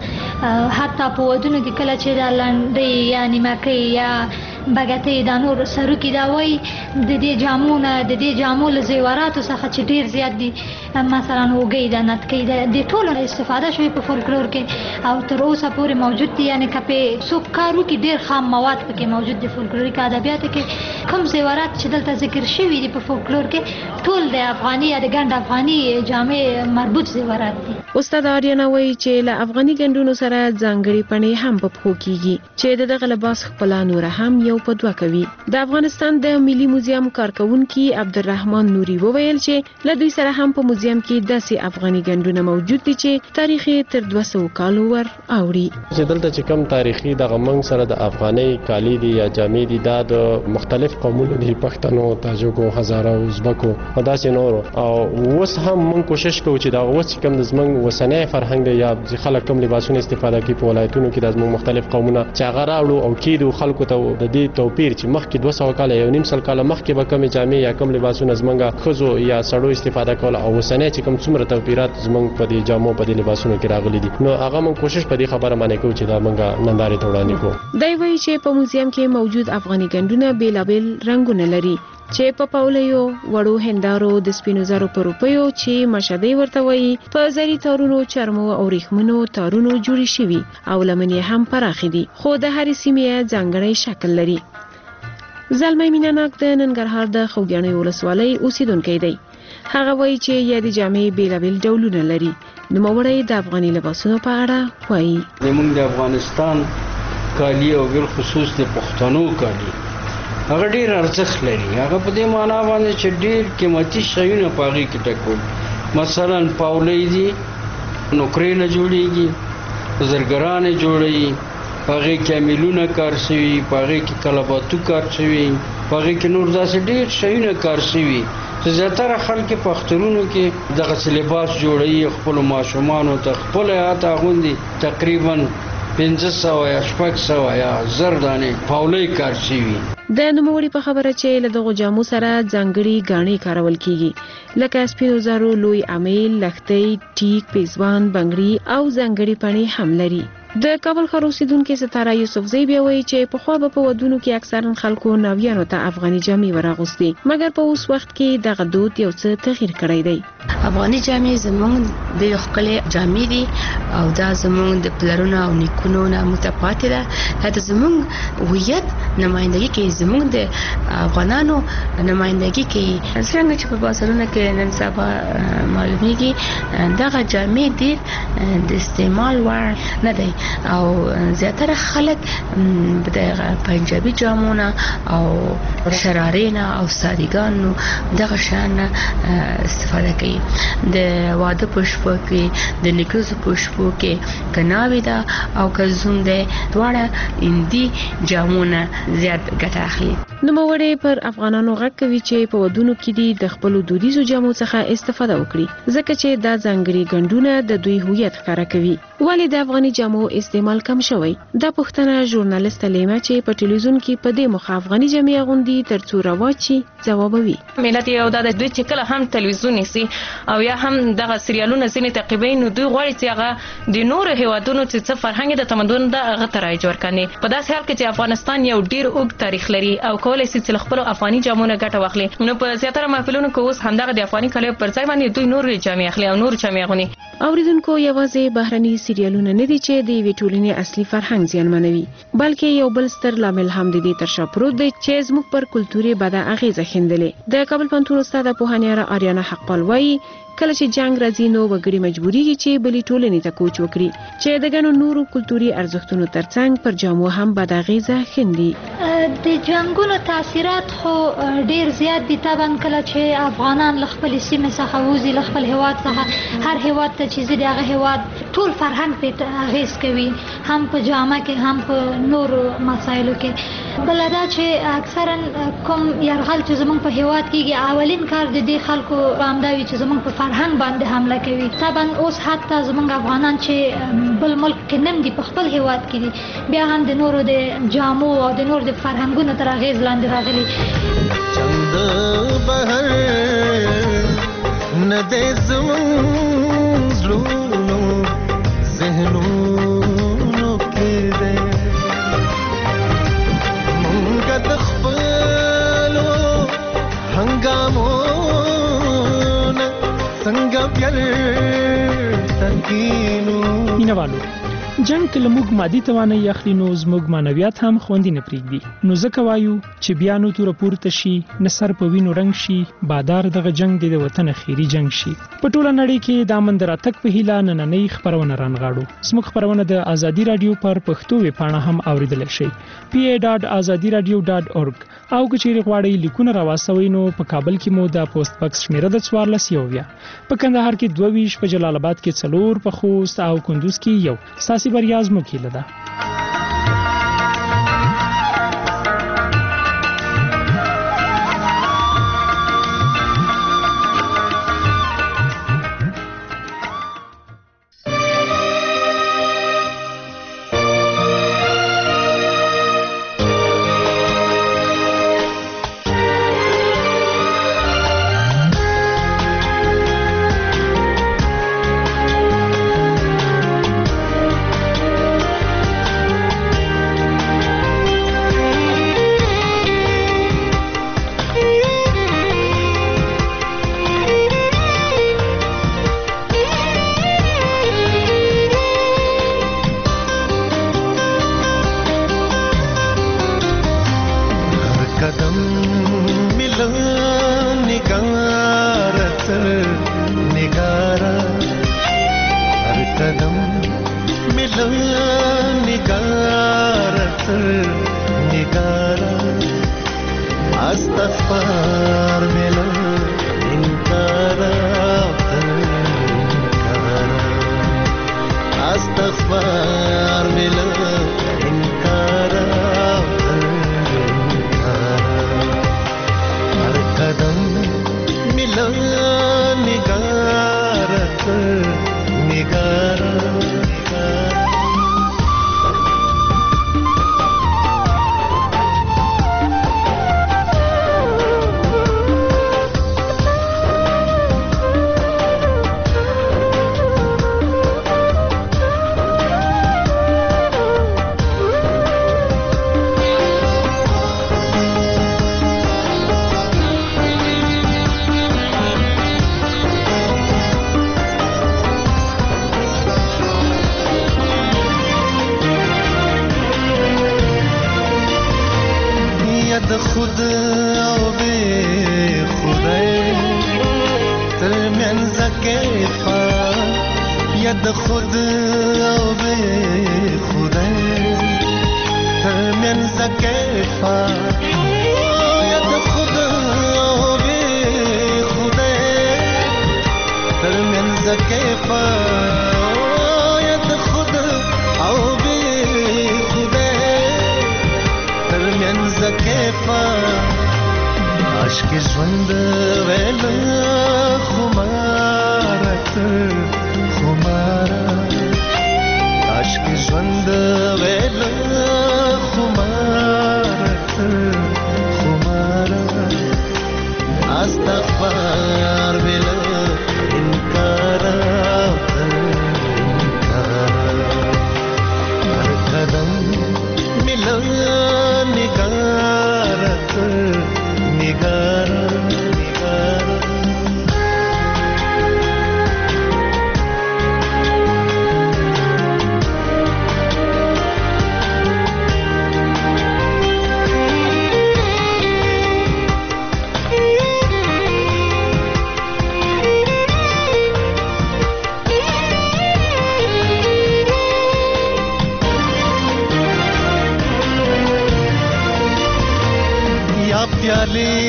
خصوصا حتی په ودونو کې کله چې د لنډۍ یا نیمکۍ یا بغتې د نور سرو کې دا وایي د دې جامونه د دې جامو له زیوراتو څخه چې ډېر زیات دي مثلا وګۍ د نتکۍ د ټولو استفاده شوی په فولکلور کې او تر اوسه پورې موجود دي یعنی کپې څوک کارو کې ډېر خام مواد پکې موجود دي فولکلوریک ادبیاتو کې کوم زیورات چې دلته ذکر شوي دي په فولکلور کې ټول د افغاني یا د ګنډ افغاني جامې مربوط زیورات دي استاد اریانا وایي چې له افغاني ګنډونو سره ځانګړي پڼې هم په پښو کېږي چې د دغه لباس ښکلا نوره هم یو په دوه کوي د افغانستان د ملي موزیم کارکونکي عبدالرحمن نوري وویل چې له دوی سره هم په موزیم کې داسې افغاني ګنډونه موجود دي چې تاریخ تر دوه سوه کالو ور اوړي چې دلته چې کوم تاریخي دغه منګ سره د افغاني کالی دي یا جامې دي دا د مختلف قومونو دي پښتنو تاجکو هزاره ازبکو او داسې نورو او اوس هم موږ کوشش کوو چې دا اوس کوم د زمنګ وسنۍ فرهنګ دی یا خلک کوم لباسونه استفاده کوي په ولایتونو کې د زمنګ مختلف قومونه چې هغه راوړو او کېدو خلکو ته د دې توپیر چې مخکې دوه سوه کال یا نیم سل کال مخکې به کومې جامې یا کوم لباسونه زمونږ ښځو یا سړو استفاده کوله او اوسنی چې کوم څومره توپیرات زمونږ په دې جامو په دې لباسونو کې راغلي دي نو هغه موږ کوشش په دې خبره باندې کوو چې دا موږ نندارې ته وړاندې کړو دی وایي چې په موزیم کې موجود افغاني ګنډونه بېلابېل رنګونه لري چې په پاولیو وړو هندارو د سپینو زرو په روپیو چې مشدۍ ورته وایي په زري تارونو چرمو او ریښمنو تارونو جوړې شوي او لمنې هم پراخې دي خو د هرې سیمې ځانګړی شکل لري زلمی میناناک د ننګرهار د خوږیاڼي ولسوالۍ اوسیدونکی دی هغه وایي چې یادې جامې بېلابېل ډولونه لري نوموړی د افغاني لباسونو په اړه وایي زموږ د افغانستان کالي او بالخصوص د پښتنو کالي هغه ډېر ارزښت لري هغه په دې معنا باندې چې ډېر قیمتي شیونه په هغې کې ټکول مثلا پاولۍ دي نوکرې نه جوړېږي زرګرانې جوړوي په هغې کې امیلونه کار شوي په هغې کې کلباتو کار شوي په هغې کې نور داسې ډېر شیونه کار شوي چې زیاتره خلک په اخترونو کې دغسې لباس جوړوي خپلو ماشومانو ته خپله هاته اغوندي تقریبا پنځه سوه یا شپږ سوه یا زر دانې پاولۍ کار شوي د نوموړي په خبره چې له دغو جامو سره ځانګړي ګاڼې کارول کیږي لکه سپینو زرو لوی امیل لښتۍ ټیک پیزوان بنګړي او ځانګړي پڼې هم لري د کابل ښار اوسیدونکي ستاره یوسفزۍ بیا وایي چې پخوا به په ودونو کې اکثرا خلکو ناویانو ته افغاني جامې وراغوستې مګر په اوس وخت کې دغه دود یو څه تغییر کړی دی افغاني جامې زموږ د ښکلې جامې دي او دا زموږ د پلرونو او نیکونو نه متپاتې ده دا زموږ هویت نمایندګي کوي زموږ د افغانانو نمایندګي کوي څنګه چې په بازارونو کې نن سبا معلومیږي دغه جامې ډېر د استعمال وړ نه دی او زیاتره خلک د پنجابي جامونه او شرارینا او ساریګانو دغه شان استفاده کوي. د واده پښپو کې د نکریزو پښپو کې کناوي دا او کزوم د دواړه اندي جامونه زیات ګټه اخلي. نوموړی پر افغانانو غږ کوي چې په ودونو کې دي د خپل دودیزو جامو څخه استفاده وکړي ځکه چې دا ځانګړي ګڼونه د دوی هویت ښکاره کوي. ولې د افغاني جامو استعمال کم شوی؟ دا پوښتنه ژورنالیست لیما چې په ټلویزیون کې په دې مخ افغاني جامې اغوندي ترڅو رواجي جوابوي. ملت یو د دوی چې کله هم ټلویزیون نسی او یا هم دغه سریالونه ځینې تعقیبین نو دوی غواړي چې هغه د نور هیوادونو چې څه فرهنګ د تمدن د هغه ترای جوړ کړي. په داسې حال کې چې افغانستان یو ډیر اوږد تاریخ لري او کولای شي چې خپل افغاني جامونه ګټه واخلي. نو په زیاتره محفلونو کې اوس همدغه د افغاني کلي پر ځای باندې دوی نور جامې اخلي او نور جامې اغوني. اوریدونکو یوازې بهرني سریالونه نه دي چې د وی ټولنې اصلي فرهنګ زیانمنوي بلکې یو بل ستر لامل هم د دې ترشا پروت دی چې زموږ پر کلتوري بده اغیزه خندلې. د کابل پوهنتون استاد پوهانیاره آریانا حقپال وایي کله چې جنگ راځي نو وګړي مجبوريږي چې بلی ټولنې ته کوچ وکړي چې د ګڼو نورو کلتوري ارزښتونو ترڅنګ پر جامو هم بد اغیزه خندي. د جنگونو تاثیرات خو ډیر زیات دي. طبعا کله چې افغانان له خپل سیمې څخه وځي له خپل هیواد څخه هر هیواد ته چې زی دغه هیواد ټول فرهنګ په اغیز کوي هم په جامه کې هم په نور مسایلو کې. بل دا چې اکثرا کوم يرغل چې زمونږ په هیواد کې اولین کار د دې خلکو باندې چې زمونږ په فرهنګ باندې حمله کوي. طبعا اوس حتی زمونږ افغانان چې بل ملک کې نم دي په خپل هیواد کې دي بیا هم د نورو د جامو او د نور د فرهنګونو تر اغیز لاندې راغلي. چند بهر نه دې زمون زلونو ذهنونو کې دې مونږ د خپلو هنګامونه څنګه پیل ترکینو. مینوالو جنگ کله موږ مادي توانایي اخلي نو زموږ معنویات هم خوندي نه پرېږدي. نو ځکه وایو چې بیا نو تور پورته شي نصر په وینو رنگ شي بادار دغه جنگ د وطن اخیری جنگ شي. په ټوله نړۍ کې د مندراتک په هیله نننۍ خبرونه رانغاړو. زموږ خبرونه د ازادي رادیو پر پښتو ویب پاڼه هم اوریدل شي پی ای ډاټ ازادي رادیو ډاټ اورګ او که چیرې غواړئ لیکونه راوستوئ نو په کابل کې مو د پوسټ باکس شمیره د څوارلس یو بیا په کندهار کې دوه ویشت په جلال آباد کې څلور په خوست او کندوز کې یو ساسي بریاز مو کېله ده. خالي